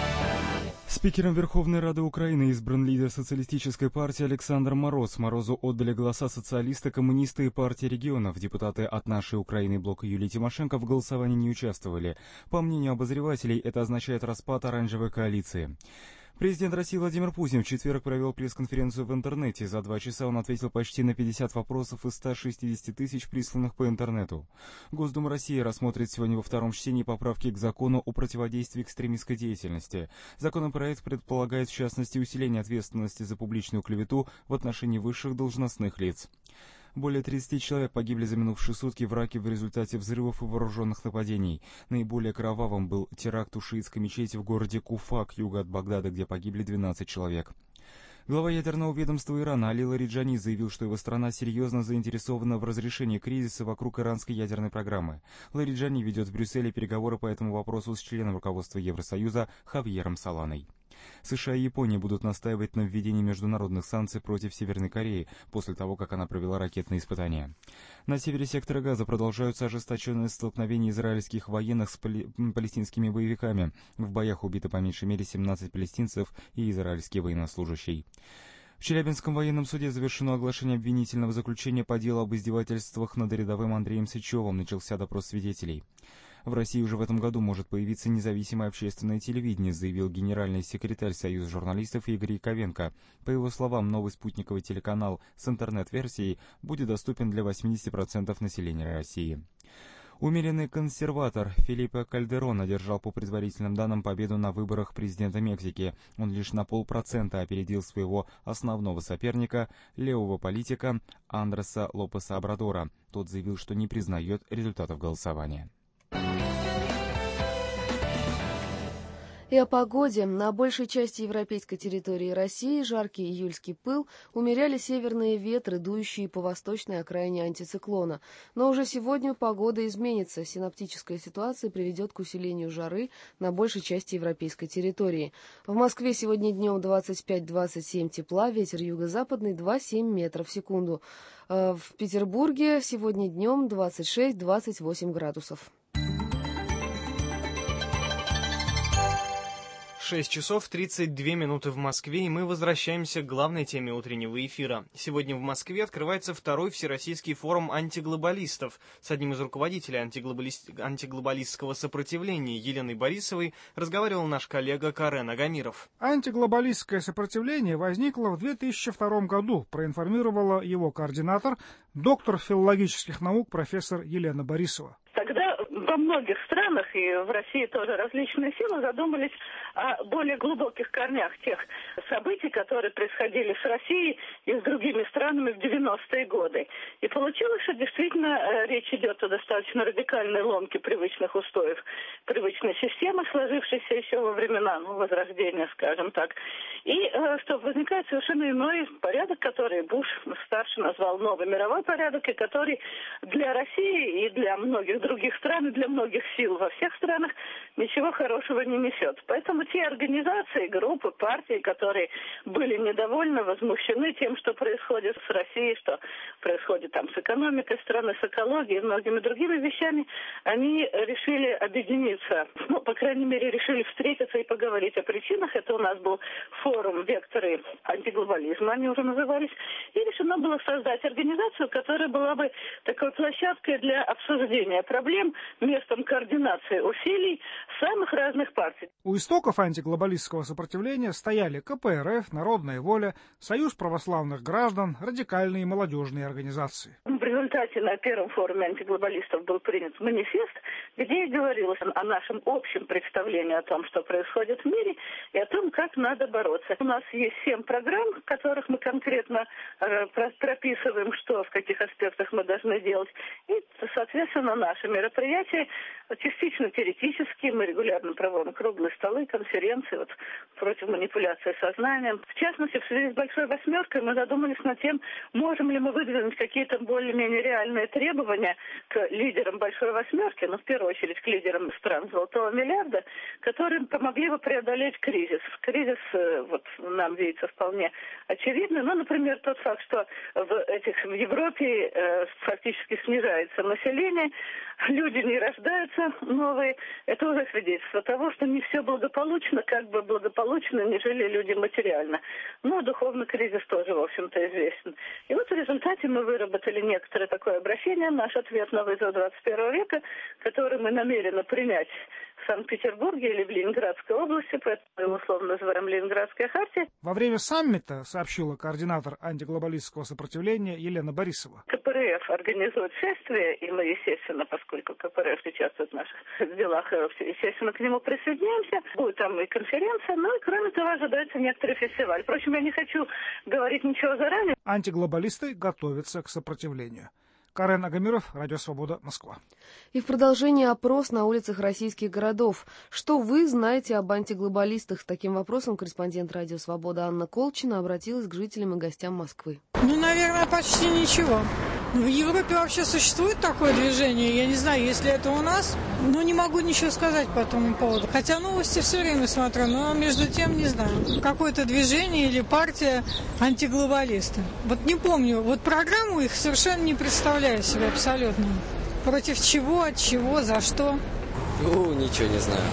Спикером Верховной Рады Украины избран лидер социалистической партии Александр Мороз. Морозу отдали голоса социалисты, коммунисты и партии регионов. Депутаты от «Нашей Украины» блока Юлии Тимошенко в голосовании не участвовали. По мнению обозревателей, это означает распад оранжевой коалиции. Президент России Владимир Путин в четверг провел пресс-конференцию в интернете. За 2 часа он ответил почти на 50 вопросов из 160 тысяч присланных по интернету. Госдума России рассмотрит сегодня во втором чтении поправки к закону о противодействии экстремистской деятельности. Законопроект предполагает, в частности, усиление ответственности за публичную клевету в отношении высших должностных лиц. Более 30 человек погибли за минувшие сутки в Ираке в результате взрывов и вооруженных нападений. Наиболее кровавым был теракт у шиитской мечети в городе Куфа, к югу от Багдада, где погибли 12 человек. Глава ядерного ведомства Ирана Али Лариджани заявил, что его страна серьезно заинтересована в разрешении кризиса вокруг иранской ядерной программы. Лариджани ведет в Брюсселе переговоры по этому вопросу с членом руководства Евросоюза Хавьером Соланой. США и Япония будут настаивать на введении международных санкций против Северной Кореи после того, как она провела ракетные испытания. На севере сектора Газа продолжаются ожесточенные столкновения израильских военных с палестинскими боевиками. В боях убито по меньшей мере 17 палестинцев и израильский военнослужащий. В Челябинском военном суде завершено оглашение обвинительного заключения по делу об издевательствах над рядовым Андреем Сычевым. Начался допрос свидетелей. В России уже в этом году может появиться независимое общественное телевидение, заявил генеральный секретарь Союза журналистов Игорь Яковенко. По его словам, новый спутниковый телеканал с интернет-версией будет доступен для 80% населения России. Умеренный консерватор Фелипе Кальдерон одержал по предварительным данным победу на выборах президента Мексики. Он лишь на 0,5% опередил своего основного соперника, левого политика Андреса Лопеса Обрадора. Тот заявил, что не признает результатов голосования. И о погоде. На большей части европейской территории России жаркий июльский пыл умеряли северные ветры, дующие по восточной окраине антициклона. Но уже сегодня погода изменится. Синоптическая ситуация приведет к усилению жары на большей части европейской территории. В Москве сегодня днем 25-27 тепла, ветер юго-западный 2,7 метров в секунду. В Петербурге сегодня днем 26-28 градусов. 6:32 в Москве, и мы возвращаемся к главной теме утреннего эфира. Сегодня в Москве открывается второй Всероссийский форум антиглобалистов. С одним из руководителей антиглобалистского сопротивления Еленой Борисовой разговаривал наш коллега Карен Агамиров. Антиглобалистское сопротивление возникло в 2002 году, проинформировала его координатор, доктор филологических наук профессор Елена Борисова. Тогда во многих странах, и в России тоже, различные силы задумались о более глубоких корнях тех событий, которые происходили с Россией и с другими странами в 90-е годы. И получилось, что действительно речь идет о достаточно радикальной ломке привычных устоев, привычной системы, сложившейся еще во времена Возрождения, скажем так. И что возникает совершенно иной порядок, который Буш-старший назвал новый мировой порядок, и который для России и для многих других стран, и для многих сил во всех странах ничего хорошего не несет. Поэтому те организации, группы, партии, которые были недовольны, возмущены тем, что происходит с Россией, что происходит там с экономикой страны, с экологией и многими другими вещами, они решили объединиться, по крайней мере, решили встретиться и поговорить о причинах. Это у нас был форум «Векторы антиглобализма», они уже назывались, и решено было создать организацию, которая была бы такой площадкой для обсуждения проблем, местом координации усилий самых разных партий. У истоков антиглобалистского сопротивления стояли КПРФ, Народная воля, Союз православных граждан, радикальные молодежные организации. При результате на первом форуме антиглобалистов был принят манифест, где и говорилось о нашем общем представлении о том, что происходит в мире, и о том, как надо бороться. У нас есть 7 программ, в которых мы конкретно прописываем, что в каких аспектах мы должны делать. И, соответственно, наши мероприятия частично теоретические. Мы регулярно проводим круглые столы, конференции против манипуляции сознанием. В частности, в связи с «Большой восьмеркой» мы задумались над тем, можем ли мы выдвинуть какие-то более-менее реальные требования к лидерам «Большой восьмерки», в первую очередь к лидерам стран «Золотого миллиарда», которые помогли бы преодолеть кризис. Кризис нам видится вполне очевидный. Например, тот факт, что в Европе фактически снижается население, люди не рождаются новые. Это уже свидетельство того, что не все благополучно, как бы благополучно не жили люди материально. Духовный кризис тоже, в общем-то, известен. И в результате мы выработали некоторое такое обращение, наш ответ на вызов 21 века, который мы намерены принять в Санкт-Петербурге или в Ленинградской области, поэтому мы условно называем Ленинградская хартия. Во время саммита, сообщила координатор антиглобалистского сопротивления Елена Борисова. КПРФ организует шествие, и мы, естественно, поскольку КПРФ участвует в наших делах, естественно, к нему присоединяемся. Будет там и конференция, и, кроме того, ожидается некоторый фестиваль. Впрочем, я не хочу говорить ничего заранее. Антиглобалисты готовятся к сопротивлению. Карен Агамиров, Радио Свобода, Москва. И в продолжение опрос на улицах российских городов. Что вы знаете об антиглобалистах? С таким вопросом корреспондент Радио Свобода Анна Колчина обратилась к жителям и гостям Москвы. Наверное, почти ничего. В Европе вообще существует такое движение, я не знаю, если это у нас, но не могу ничего сказать по этому поводу. Хотя новости все время смотрю, но между тем не знаю. Какое-то движение или партия антиглобалисты. Не помню, программу их совершенно не представляю себе абсолютно. Против чего, от чего, за что? Ничего не знаю.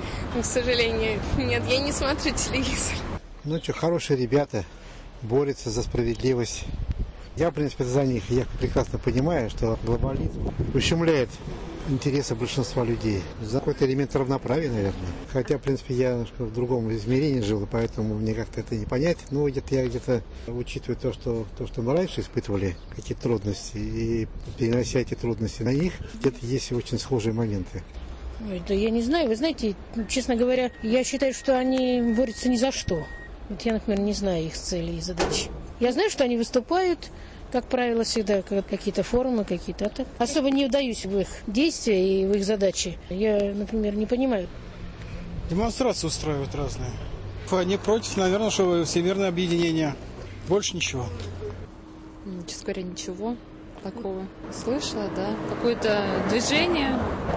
К сожалению, нет, я не смотрю телевизор. Хорошие ребята, борются за справедливость. Я, в принципе, за них. Я прекрасно понимаю, что глобализм ущемляет интересы большинства людей. За какой-то элемент равноправия, наверное. Хотя, в принципе, я в другом измерении жил, поэтому мне как-то это не понять. Я где-то учитываю то, что мы раньше испытывали, какие-то трудности, и перенося эти трудности на них, где-то есть очень схожие моменты. Да я не знаю. Вы знаете, честно говоря, я считаю, что они борются ни за что. Я, например, не знаю их целей и задач. Я знаю, что они выступают, как правило, всегда какие-то форумы, какие-то. А так особо не вдаюсь в их действия и в их задачи. Я, например, не понимаю. Демонстрации устраивают разные. Они против, наверное, что всемирное объединение. Больше ничего. Честно говоря, ничего такого. Слышала, да. Какое-то движение.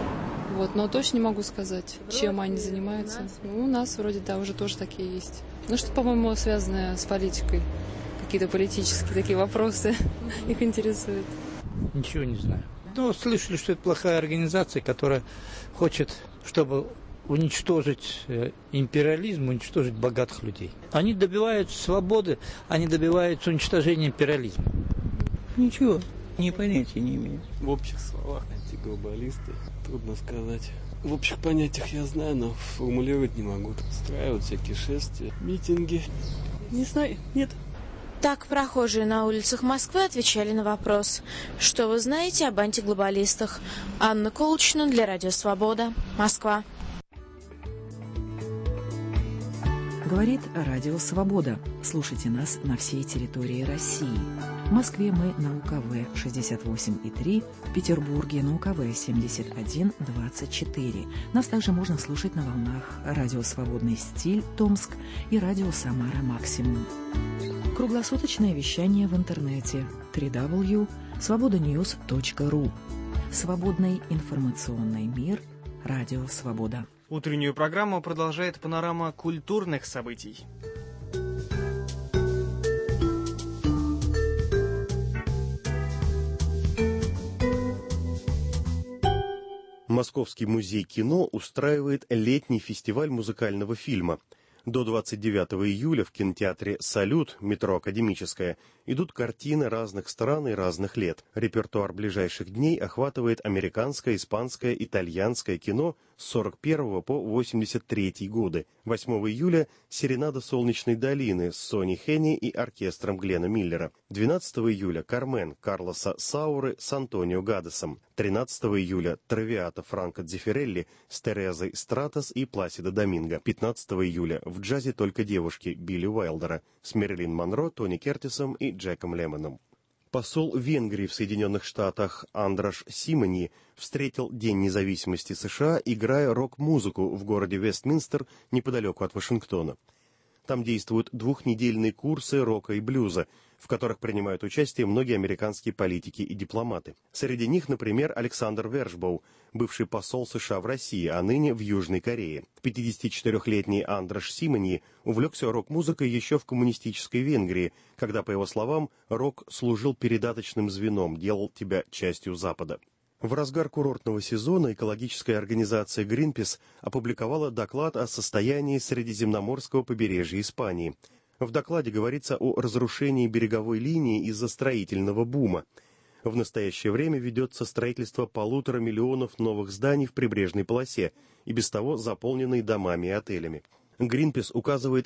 Но точно не могу сказать, чем они занимаются. У нас вроде, уже тоже такие есть. Что, по-моему, связанное с политикой. Какие-то политические такие вопросы их интересуют. Ничего не знаю. Слышали, что это плохая организация, которая хочет, чтобы уничтожить империализм, уничтожить богатых людей. Они добиваются свободы, они добиваются уничтожения империализма. Ничего, понятия не имею. В общих словах антиглобалисты, трудно сказать. В общих понятиях я знаю, но формулировать не могу. Устраивают всякие шествия, митинги. Не знаю, нет. Так прохожие на улицах Москвы отвечали на вопрос: что вы знаете об антиглобалистах? Анна Колчина для Радио Свобода, Москва. Говорит Радио Свобода. Слушайте нас на всей территории России. В Москве мы на УКВ 68,3, в Петербурге на УКВ 71,24. Нас также можно слушать на волнах Радио Свободный стиль Томск и Радио Самара Максимум. Круглосуточное вещание в интернете www.svobodanews.ru. Свободный информационный мир. Радио Свобода. Утреннюю программу продолжает панорама культурных событий. Московский музей кино устраивает летний фестиваль музыкального фильма. До 29 июля в кинотеатре «Салют», метро «Академическая», идут картины разных стран и разных лет. Репертуар ближайших дней охватывает американское, испанское, итальянское кино с 41 по 83 годы. 8 июля «Серенада солнечной долины» с Сони Хенни и оркестром Глена Миллера. 12 июля «Кармен» Карлоса Сауры с Антонио Гадесом. 13 июля «Травиата» Франко Дзеффирелли с Терезой Стратос и Пласидо Доминго. 15 июля «В джазе только девушки» Билли Уайлдера с Мэрилин Монро, Тони Кертисом и Джеком Лемоном. Посол Венгрии в Соединенных Штатах Андраш Симоньи встретил День независимости США, играя рок-музыку в городе Вестминстер неподалеку от Вашингтона. Там действуют двухнедельные курсы рока и блюза, в которых принимают участие многие американские политики и дипломаты. Среди них, например, Александр Вершбоу, бывший посол США в России, а ныне в Южной Корее. 54-летний Андраш Симоньи увлекся рок-музыкой еще в коммунистической Венгрии, когда, по его словам, рок служил передаточным звеном, делал тебя частью Запада. В разгар курортного сезона экологическая организация Greenpeace опубликовала доклад о состоянии Средиземноморского побережья Испании. В докладе говорится о разрушении береговой линии из-за строительного бума. В настоящее время ведется строительство 1,5 миллиона новых зданий в прибрежной полосе, и без того заполненной домами и отелями. Greenpeace указывает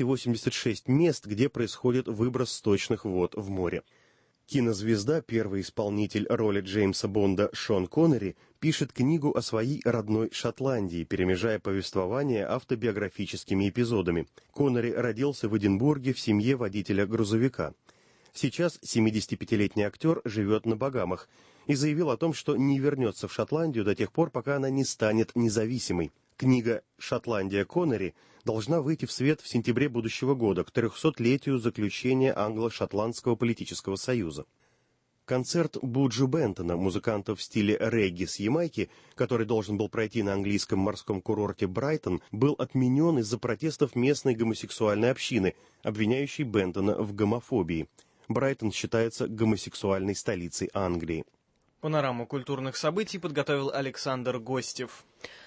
286 мест, где происходит выброс сточных вод в море. Кинозвезда, первый исполнитель роли Джеймса Бонда Шон Коннери, пишет книгу о своей родной Шотландии, перемежая повествование автобиографическими эпизодами. Коннери родился в Эдинбурге в семье водителя грузовика. Сейчас 75-летний актер живет на Багамах и заявил о том, что не вернется в Шотландию до тех пор, пока она не станет независимой. Книга «Шотландия Коннери» должна выйти в свет в сентябре будущего года, к 300-летию заключения Англо-Шотландского политического союза. Концерт Буджу Бентона, музыканта в стиле регги с Ямайки, который должен был пройти на английском морском курорте Брайтон, был отменен из-за протестов местной гомосексуальной общины, обвиняющей Бентона в гомофобии. Брайтон считается гомосексуальной столицей Англии. Панораму культурных событий подготовил Александр Гостев.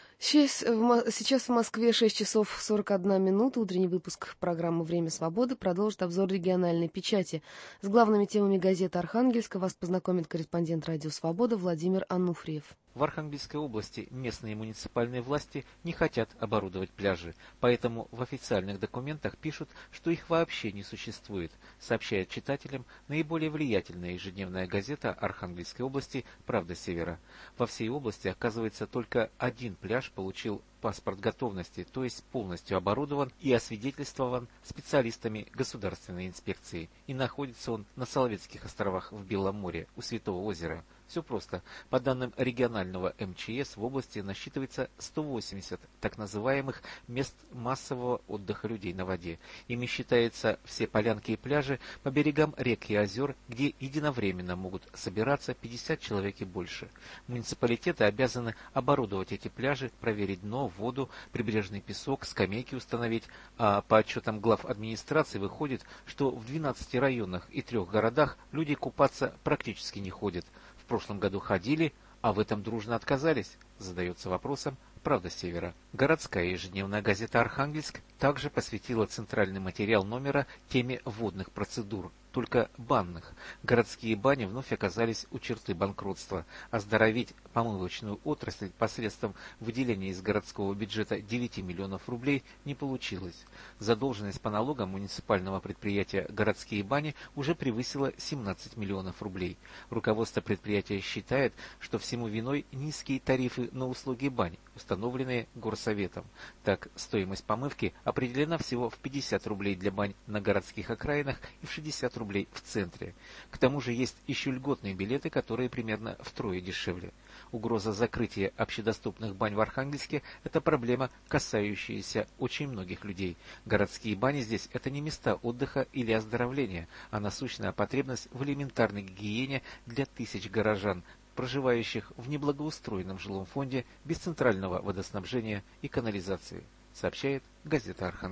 Сейчас в Москве 6 часов 41 минута. Утренний выпуск программы «Время свободы» продолжит обзор региональной печати. С главными темами газеты «Архангельска» вас познакомит корреспондент «Радио Свобода» Владимир Ануфриев. В Архангельской области местные муниципальные власти не хотят оборудовать пляжи, поэтому в официальных документах пишут, что их вообще не существует, сообщает читателям наиболее влиятельная ежедневная газета Архангельской области «Правда Севера». Во всей области, оказывается, только один пляж получил паспорт готовности, то есть полностью оборудован и освидетельствован специалистами государственной инспекции. И находится он на Соловецких островах в Белом море, у Святого озера. Все просто. По данным регионального МЧС, в области насчитывается 180 так называемых мест массового отдыха людей на воде. Ими считаются все полянки и пляжи по берегам рек и озер, где единовременно могут собираться 50 человек и больше. Муниципалитеты обязаны оборудовать эти пляжи, проверить дно, воду, прибрежный песок, скамейки установить, а по отчетам глав администрации выходит, что в 12 районах и 3 городах люди купаться практически не ходят. В прошлом году ходили, а в этом дружно отказались, задается вопросом «Правда Севера». Городская ежедневная газета «Архангельск» также посвятила центральный материал номера теме водных процедур, только банных. Городские бани вновь оказались у черты банкротства. Оздоровить помывочную отрасль посредством выделения из городского бюджета 9 миллионов рублей не получилось. Задолженность по налогам муниципального предприятия «Городские бани» уже превысила 17 миллионов рублей. Руководство предприятия считает, что всему виной низкие тарифы на услуги бань, установленные горсоветом. Так, стоимость помывки определена всего в 50 рублей для бань на городских окраинах и в 60 рублей в центре. К тому же есть еще льготные билеты, которые примерно втрое дешевле. Угроза закрытия общедоступных бань в Архангельске – это проблема, касающаяся очень многих людей. Городские бани здесь – это не места отдыха или оздоровления, а насущная потребность в элементарной гигиене для тысяч горожан, проживающих в неблагоустроенном жилом фонде без центрального водоснабжения и канализации, сообщает газета «Архангельск».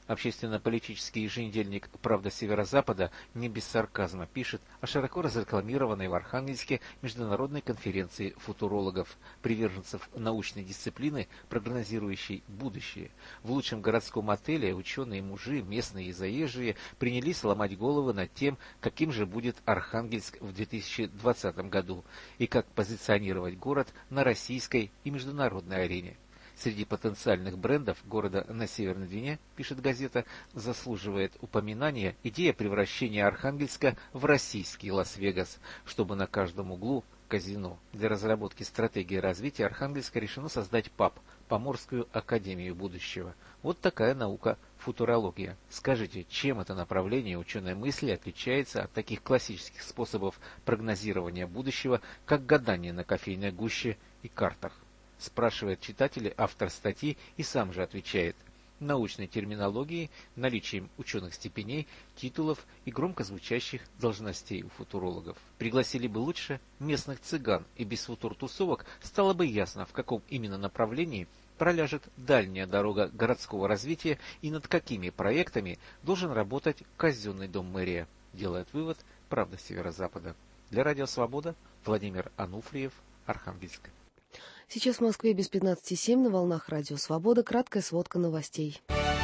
Общественно-политический еженедельник «Правда Северо-Запада» не без сарказма пишет о широко разрекламированной в Архангельске международной конференции футурологов, приверженцев научной дисциплины, прогнозирующей будущее. В лучшем городском отеле ученые-мужи, местные и заезжие, принялись ломать головы над тем, каким же будет Архангельск в 2020 году и как позиционировать город на российской и международной арене. Среди потенциальных брендов города на Северной Двине, пишет газета, заслуживает упоминания идея превращения Архангельска в российский Лас-Вегас, чтобы на каждом углу казино. Для разработки стратегии развития Архангельска решено создать ПАБ, Поморскую академию будущего. Вот такая наука футурология. Скажите, чем это направление ученой мысли отличается от таких классических способов прогнозирования будущего, как гадание на кофейной гуще и картах? Спрашивает читателей автор статьи и сам же отвечает: научной терминологией, наличием ученых степеней, титулов и громко звучащих должностей у футурологов. Пригласили бы лучше местных цыган, и без футур-тусовок стало бы ясно, в каком именно направлении проляжет дальняя дорога городского развития и над какими проектами должен работать казенный дом мэрия, делает вывод «Правда Северо-Запада». Для Радио Свобода Владимир Ануфриев, Архангельск. Сейчас в Москве без 15:07 на волнах Радио Свобода. Краткая сводка новостей.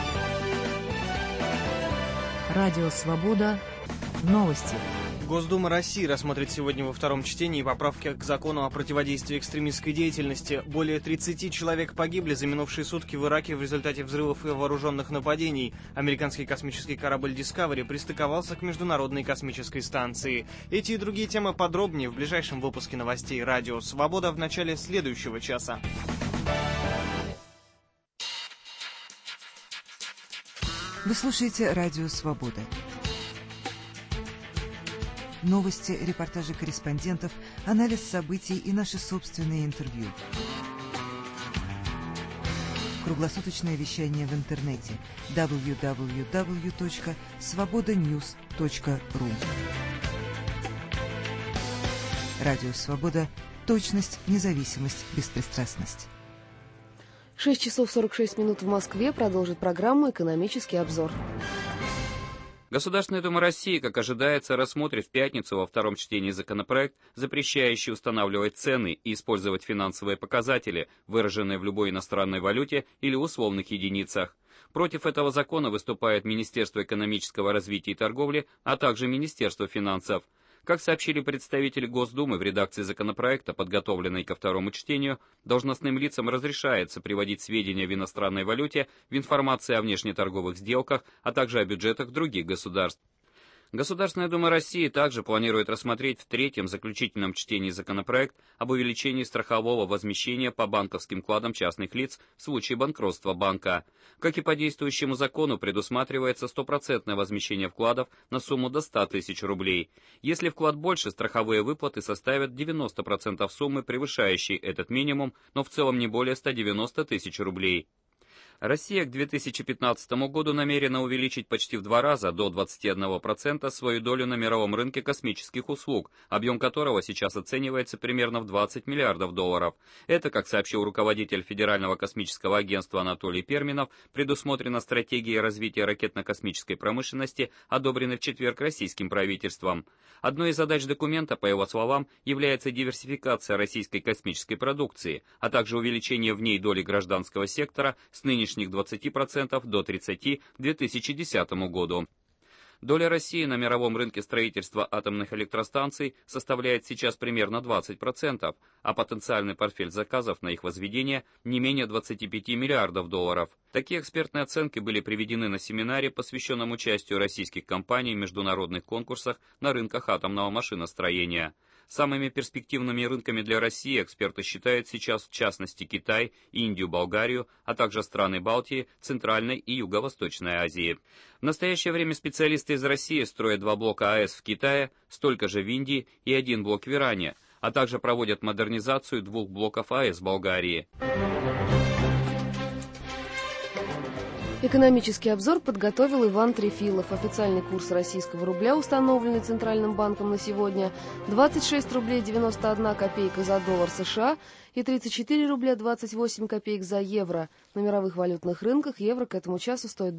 Радио Свобода. Новости. Госдума России рассмотрит сегодня во втором чтении поправки к закону о противодействии экстремистской деятельности. Более 30 человек погибли за минувшие сутки в Ираке в результате взрывов и вооруженных нападений. Американский космический корабль Discovery пристыковался к Международной космической станции. Эти и другие темы подробнее в ближайшем выпуске новостей «Радио Свобода» в начале следующего часа. Вы слушаете «Радио Свобода». Новости, репортажи корреспондентов, анализ событий и наши собственные интервью. Круглосуточное вещание в интернете www.svobodanews.ru. Радио Свобода. Точность, независимость, беспристрастность. 6 часов 46 минут в Москве. Продолжит программу «Экономический обзор». Государственная Дума России, как ожидается, рассмотрит в пятницу во втором чтении законопроект, запрещающий устанавливать цены и использовать финансовые показатели, выраженные в любой иностранной валюте или условных единицах. Против этого закона выступает Министерство экономического развития и торговли, а также Министерство финансов. Как сообщили представители Госдумы, в редакции законопроекта, подготовленной ко второму чтению, должностным лицам разрешается приводить сведения в иностранной валюте в информации о внешнеторговых сделках, а также о бюджетах других государств. Государственная Дума России также планирует рассмотреть в третьем заключительном чтении законопроект об увеличении страхового возмещения по банковским вкладам частных лиц в случае банкротства банка. Как и по действующему закону, предусматривается 100% возмещение вкладов на сумму до 100 тысяч рублей. Если вклад больше, страховые выплаты составят 90% суммы, превышающей этот минимум, но в целом не более 190 тысяч рублей. Россия к 2015 году намерена увеличить почти в 2 раза, до 21%, свою долю на мировом рынке космических услуг, объем которого сейчас оценивается примерно в 20 миллиардов долларов. Это, как сообщил руководитель Федерального космического агентства Анатолий Перминов, предусмотрено стратегией развития ракетно-космической промышленности, одобренной в четверг российским правительством. Одной из задач документа, по его словам, является диверсификация российской космической продукции, а также увеличение в ней доли гражданского сектора с нынешних 20% до 30% к 2010 году. Доля России на мировом рынке строительства атомных электростанций составляет сейчас примерно 20%, а потенциальный портфель заказов на их возведение не менее 25 миллиардов долларов. Такие экспертные оценки были приведены на семинаре, посвященном участию российских компаний в международных конкурсах на рынках атомного машиностроения. Самыми перспективными рынками для России эксперты считают сейчас в частности Китай, Индию, Болгарию, а также страны Балтии, Центральной и Юго-Восточной Азии. В настоящее время специалисты из России строят 2 блока АЭС в Китае, столько же в Индии и 1 блок в Иране, а также проводят модернизацию 2 блоков АЭС в Болгарии. Экономический обзор подготовил Иван Трефилов. Официальный курс российского рубля, установленный Центральным банком на сегодня, 26 рублей 91 копейка за доллар США и 34 рубля 28 копеек за евро. На мировых валютных рынках евро к этому часу стоит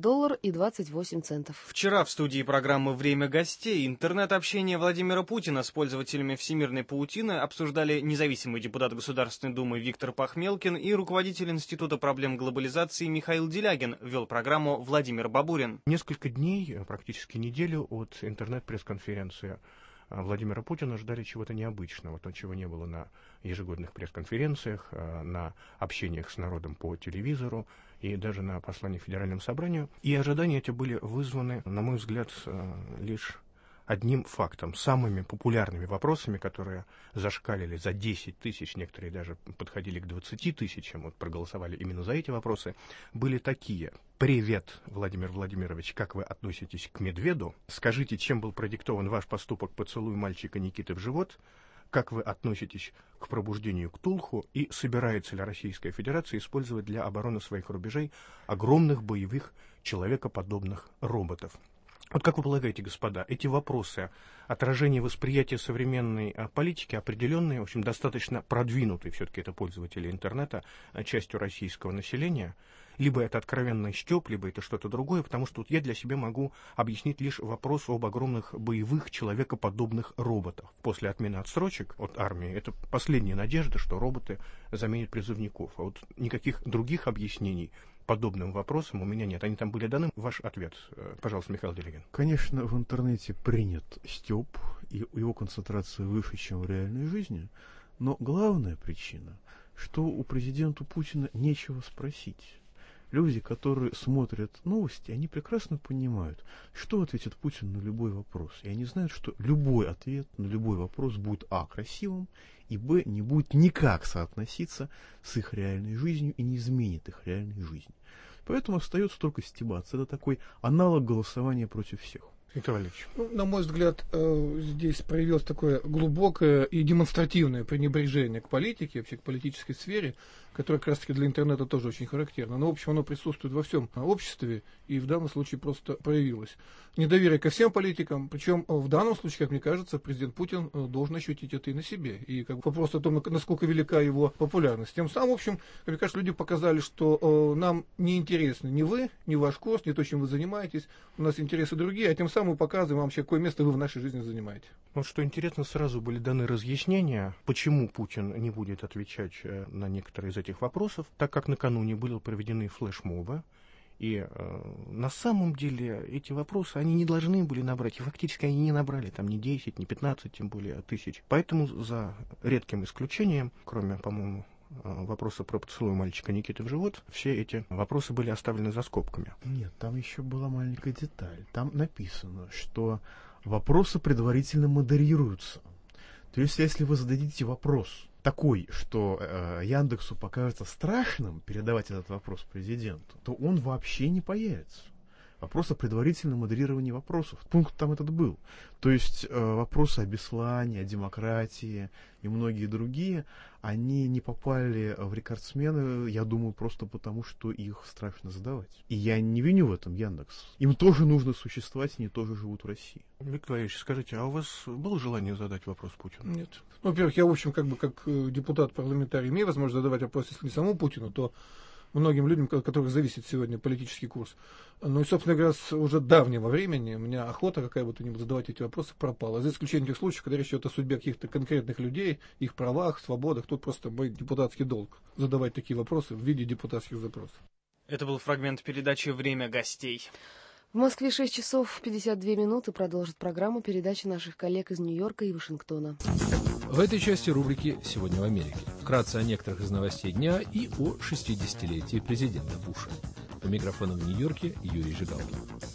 $1.28. Вчера в студии программы «Время гостей» интернет-общение Владимира Путина с пользователями всемирной паутины обсуждали независимый депутат Государственной Думы Виктор Пахмелкин и руководитель Института проблем глобализации Михаил Делягин, вел программу Владимир Бабурин. Несколько дней, практически неделю от интернет-пресс-конференции Владимира Путина ждали чего-то необычного, то, чего не было на ежегодных пресс-конференциях, на общениях с народом по телевизору и даже на посланиях Федеральному собранию. И ожидания эти были вызваны, на мой взгляд, лишь одним фактом. Самыми популярными вопросами, которые зашкалили за 10 тысяч, некоторые даже подходили к 20 тысячам, вот проголосовали именно за эти вопросы, были такие. Привет, Владимир Владимирович, как вы относитесь к медведу? Скажите, чем был продиктован ваш поступок «Поцелуй мальчика Никиты в живот»? Как вы относитесь к пробуждению Ктулху? И собирается ли Российская Федерация использовать для обороны своих рубежей огромных боевых человекоподобных роботов? Вот как вы полагаете, господа, эти вопросы отражения восприятия современной политики, определенные, в общем, достаточно продвинутые, все-таки это пользователи интернета, частью российского населения, либо это откровенный стёб, либо это что-то другое, потому что тут я для себя могу объяснить лишь вопрос об огромных боевых человекоподобных роботах. После отмены отсрочек от армии это последняя надежда, что роботы заменят призывников. А вот никаких других объяснений подобным вопросам у меня нет. Они там были даны. Ваш ответ, пожалуйста, Михаил Делягин. Конечно, в интернете принят стёб, и его концентрация выше, чем в реальной жизни. Но главная причина, что у президента Путина нечего спросить. Люди, которые смотрят новости, они прекрасно понимают, что ответит Путин на любой вопрос. И они знают, что любой ответ на любой вопрос будет а. красивым, и б. не будет никак соотноситься с их реальной жизнью и не изменит их реальной жизни. Поэтому остается только стебаться. Это такой аналог голосования против всех. Виктор Валерьевич. На мой взгляд, здесь проявилось такое глубокое и демонстративное пренебрежение к политике, вообще к политической сфере, которая как раз-таки для интернета тоже очень характерна. Но, в общем, оно присутствует во всем обществе и в данном случае просто проявилось. Недоверие ко всем политикам, причем в данном случае, как мне кажется, президент Путин должен ощутить это и на себе. И как бы вопрос о том, насколько велика его популярность. Тем самым, в общем, мне кажется, люди показали, что нам не интересны ни вы, ни ваш курс, ни то, чем вы занимаетесь. У нас интересы другие, а тем самым мы показываем вообще, какое место вы в нашей жизни занимаете. Вот что интересно, сразу были даны разъяснения, почему Путин не будет отвечать на некоторые из этих вопросов, так как накануне были проведены флешмобы, и на самом деле эти вопросы, они не должны были набрать, и фактически они не набрали, там, ни 10, ни 15, тем более тысяч. Поэтому за редким исключением, кроме, по-моему, вопроса про поцелуй мальчика Никиты в живот, все эти вопросы были оставлены за скобками. Нет, там еще была маленькая деталь. Там написано, что вопросы предварительно модерируются. То есть, если вы зададите вопрос такой, что Яндексу покажется страшным передавать этот вопрос президенту, то он вообще не появится. Вопрос о предварительном модерировании вопросов. Пункт там этот был. То есть вопросы о Беслане, о демократии и многие другие, они не попали в рекордсмены, я думаю, просто потому, что их страшно задавать. И я не виню в этом Яндекс. Им тоже нужно существовать, они тоже живут в России. Виктор Валерьевич, скажите, а у вас было желание задать вопрос Путину? Нет. Ну, во-первых, я, в общем, как депутат-парламентарий имею возможность задавать вопрос, если не самому Путину, то многим людям, от которых зависит сегодня политический курс. Ну и, собственно говоря, с уже давнего времени у меня охота какая бы то ни была задавать эти вопросы пропала. За исключением тех случаев, когда речь идет о судьбе каких-то конкретных людей, их правах, свободах. Тут просто мой депутатский долг задавать такие вопросы в виде депутатских запросов. Это был фрагмент передачи «Время гостей». В Москве 6 часов 52 минуты. Продолжит программу передачи наших коллег из Нью-Йорка и Вашингтона. В этой части рубрики «Сегодня в Америке». Вкратце о некоторых из новостей дня и о 60-летии президента Буша. У микрофона в Нью-Йорке Юрий Жигалкин.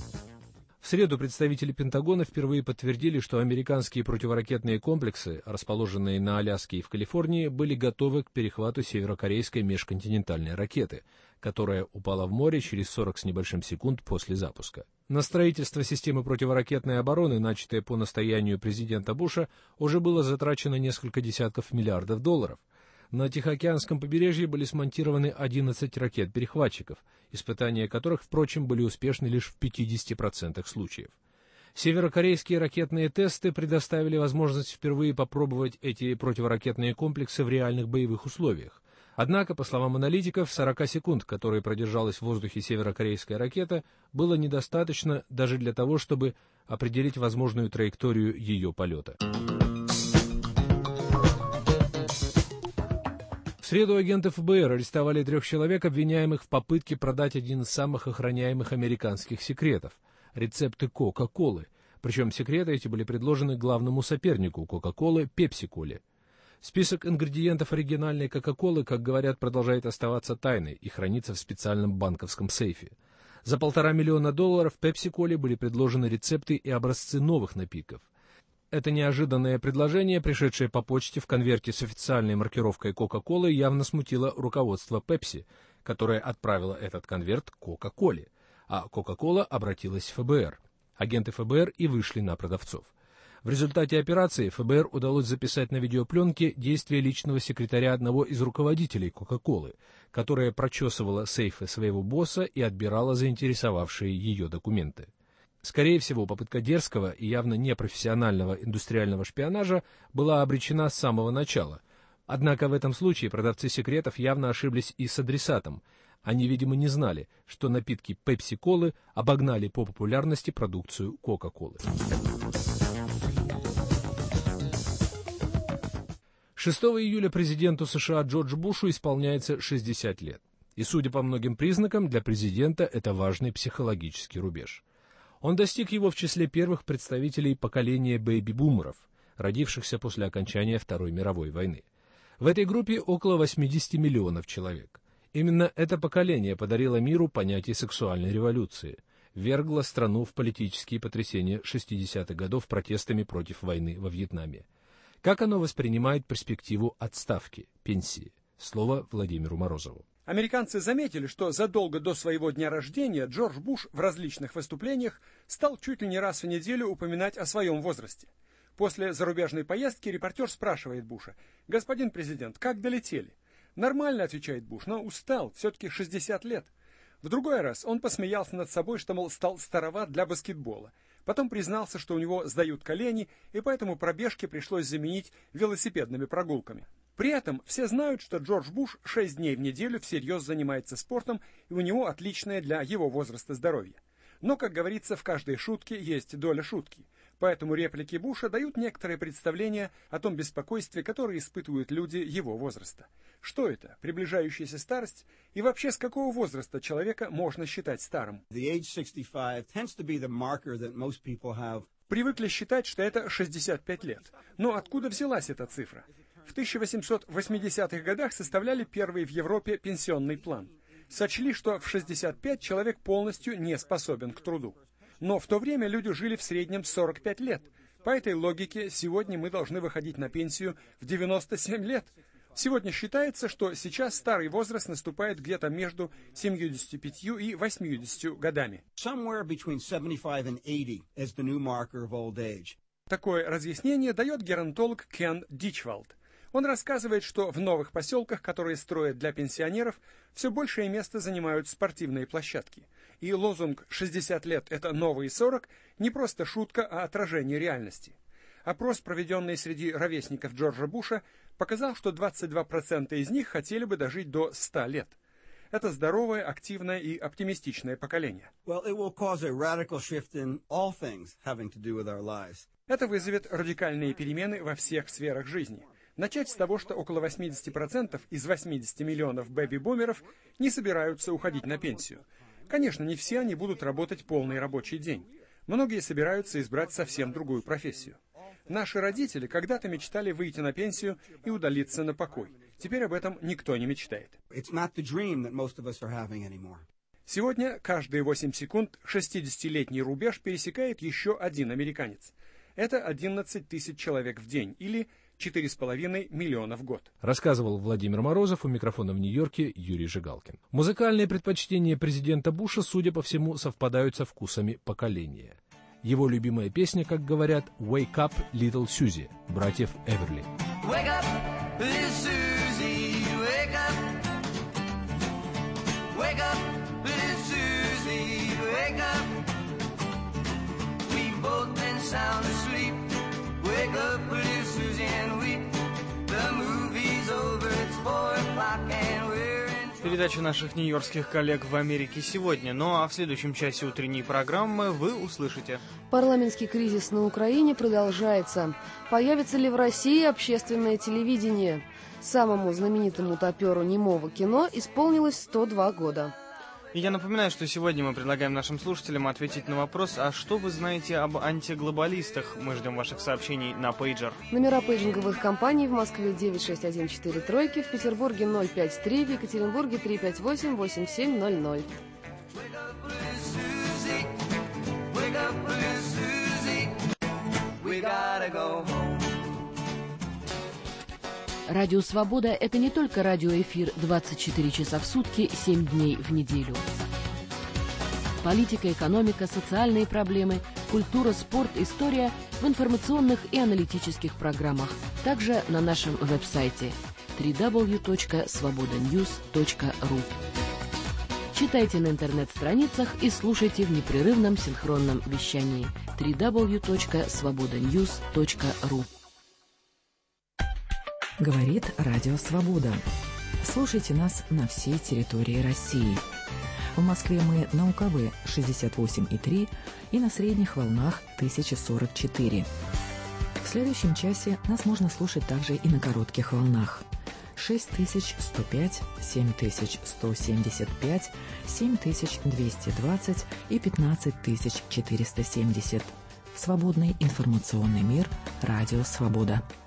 В среду представители Пентагона впервые подтвердили, что американские противоракетные комплексы, расположенные на Аляске и в Калифорнии, были готовы к перехвату северокорейской межконтинентальной ракеты, которая упала в море через 40 с небольшим секунд после запуска. На строительство системы противоракетной обороны, начатое по настоянию президента Буша, уже было затрачено несколько десятков миллиардов долларов. На Тихоокеанском побережье были смонтированы 11 ракет-перехватчиков, испытания которых, впрочем, были успешны лишь в 50% случаев. Северокорейские ракетные тесты предоставили возможность впервые попробовать эти противоракетные комплексы в реальных боевых условиях. Однако, по словам аналитиков, 40 секунд, которые продержалась в воздухе северокорейская ракета, было недостаточно даже для того, чтобы определить возможную траекторию ее полета. В среду агенты ФБР арестовали 3 человек, обвиняемых в попытке продать один из самых охраняемых американских секретов – рецепты Кока-Колы. Причем секреты эти были предложены главному сопернику Кока-Колы – Пепси-Коле. Список ингредиентов оригинальной Кока-Колы, как говорят, продолжает оставаться тайной и хранится в специальном банковском сейфе. За $1,5 миллиона Пепси-Коле были предложены рецепты и образцы новых напитков. Это неожиданное предложение, пришедшее по почте в конверте с официальной маркировкой Кока-Колы, явно смутило руководство Пепси, которое отправило этот конверт Кока-Коле, а Кока-Кола обратилась в ФБР. Агенты ФБР и вышли на продавцов. В результате операции ФБР удалось записать на видеопленке действия личного секретаря одного из руководителей Кока-Колы, которая прочесывала сейфы своего босса и отбирала заинтересовавшие ее документы. Скорее всего, попытка дерзкого и явно непрофессионального индустриального шпионажа была обречена с самого начала. Однако в этом случае продавцы секретов явно ошиблись и с адресатом. Они, видимо, не знали, что напитки Пепси-Колы обогнали по популярности продукцию Кока-Колы. 6 июля президенту США Джорджу Бушу исполняется 60 лет. И, судя по многим признакам, для президента это важный психологический рубеж. Он достиг его в числе первых представителей поколения бэйби-бумеров, родившихся после окончания Второй мировой войны. В этой группе около 80 миллионов человек. Именно это поколение подарило миру понятие сексуальной революции, ввергло страну в политические потрясения 60-х годов протестами против войны во Вьетнаме. Как оно воспринимает перспективу отставки, пенсии? Слово Владимиру Морозову. Американцы заметили, что задолго до своего дня рождения Джордж Буш в различных выступлениях стал чуть ли не раз в неделю упоминать о своем возрасте. После зарубежной поездки репортер спрашивает Буша: «Господин президент, как долетели?» «Нормально», — отвечает Буш, — «но устал, все-таки 60 лет». В другой раз он посмеялся над собой, что, мол, стал староват для баскетбола. Потом признался, что у него сдают колени, и поэтому пробежки пришлось заменить велосипедными прогулками. При этом все знают, что Джордж Буш 6 дней в неделю всерьез занимается спортом, и у него отличное для его возраста здоровье. Но, как говорится, в каждой шутке есть доля шутки. Поэтому реплики Буша дают некоторое представление о том беспокойстве, которое испытывают люди его возраста. Что это? Приближающаяся старость? И вообще, с какого возраста человека можно считать старым? Привыкли считать, что это 65 лет. Но откуда взялась эта цифра? В 1880-х годах составляли первый в Европе пенсионный план. Сочли, что в 65 человек полностью не способен к труду. Но в то время люди жили в среднем 45 лет. По этой логике сегодня мы должны выходить на пенсию в 97 лет. Сегодня считается, что сейчас старый возраст наступает где-то между 75 и 80 годами. Такое разъяснение дает геронтолог Кен Дичвалд. Он рассказывает, что в новых поселках, которые строят для пенсионеров, все большее место занимают спортивные площадки. И лозунг «60 лет – это новые 40» не просто шутка, а отражение реальности. Опрос, проведенный среди ровесников Джорджа Буша, показал, что 22% из них хотели бы дожить до 100 лет. Это здоровое, активное и оптимистичное поколение. Это вызовет радикальные перемены во всех сферах жизни. Начать с того, что около 80% из 80 миллионов бэби-бумеров не собираются уходить на пенсию. Конечно, не все они будут работать полный рабочий день. Многие собираются избрать совсем другую профессию. Наши родители когда-то мечтали выйти на пенсию и удалиться на покой. Теперь об этом никто не мечтает. Сегодня каждые 8 секунд 60-летний рубеж пересекает еще один американец. Это 11 тысяч человек в день, или 4,5 миллиона в год. Рассказывал Владимир Морозов, у микрофона в Нью-Йорке Юрий Жигалкин. Музыкальные предпочтения президента Буша, судя по всему, совпадают со вкусами поколения. Его любимая песня, как говорят, «Wake up, little Susie» братьев Эверли. Wake up, little Susie, wake up. Wake up, little Susie, wake up. We both Передача наших нью-йоркских коллег в Америке сегодня. Ну а в следующем часе утренней программы вы услышите. Парламентский кризис на Украине продолжается. Появится ли в России общественное телевидение? Самому знаменитому топеру немого кино исполнилось 102 года. И я напоминаю, что сегодня мы предлагаем нашим слушателям ответить на вопрос, а что вы знаете об антиглобалистах? Мы ждем ваших сообщений на пейджер. Номера пейджинговых компаний в Москве 96143, в Петербурге 053, в Екатеринбурге 358-8700. Радио «Свобода» — это не только радиоэфир 24 часа в сутки, 7 дней в неделю. Политика, экономика, социальные проблемы, культура, спорт, история в информационных и аналитических программах. Также на нашем веб-сайте www.svobodanews.ru. Читайте на интернет-страницах и слушайте в непрерывном синхронном вещании www.svobodanews.ru. Говорит Радио Свобода. Слушайте нас на всей территории России. В Москве мы на УКВ 68,3 и на средних волнах 1044. В следующем часе нас можно слушать также и на коротких волнах 6105, 7175, 7220 и 15470. Свободный информационный мир. Радио Свобода.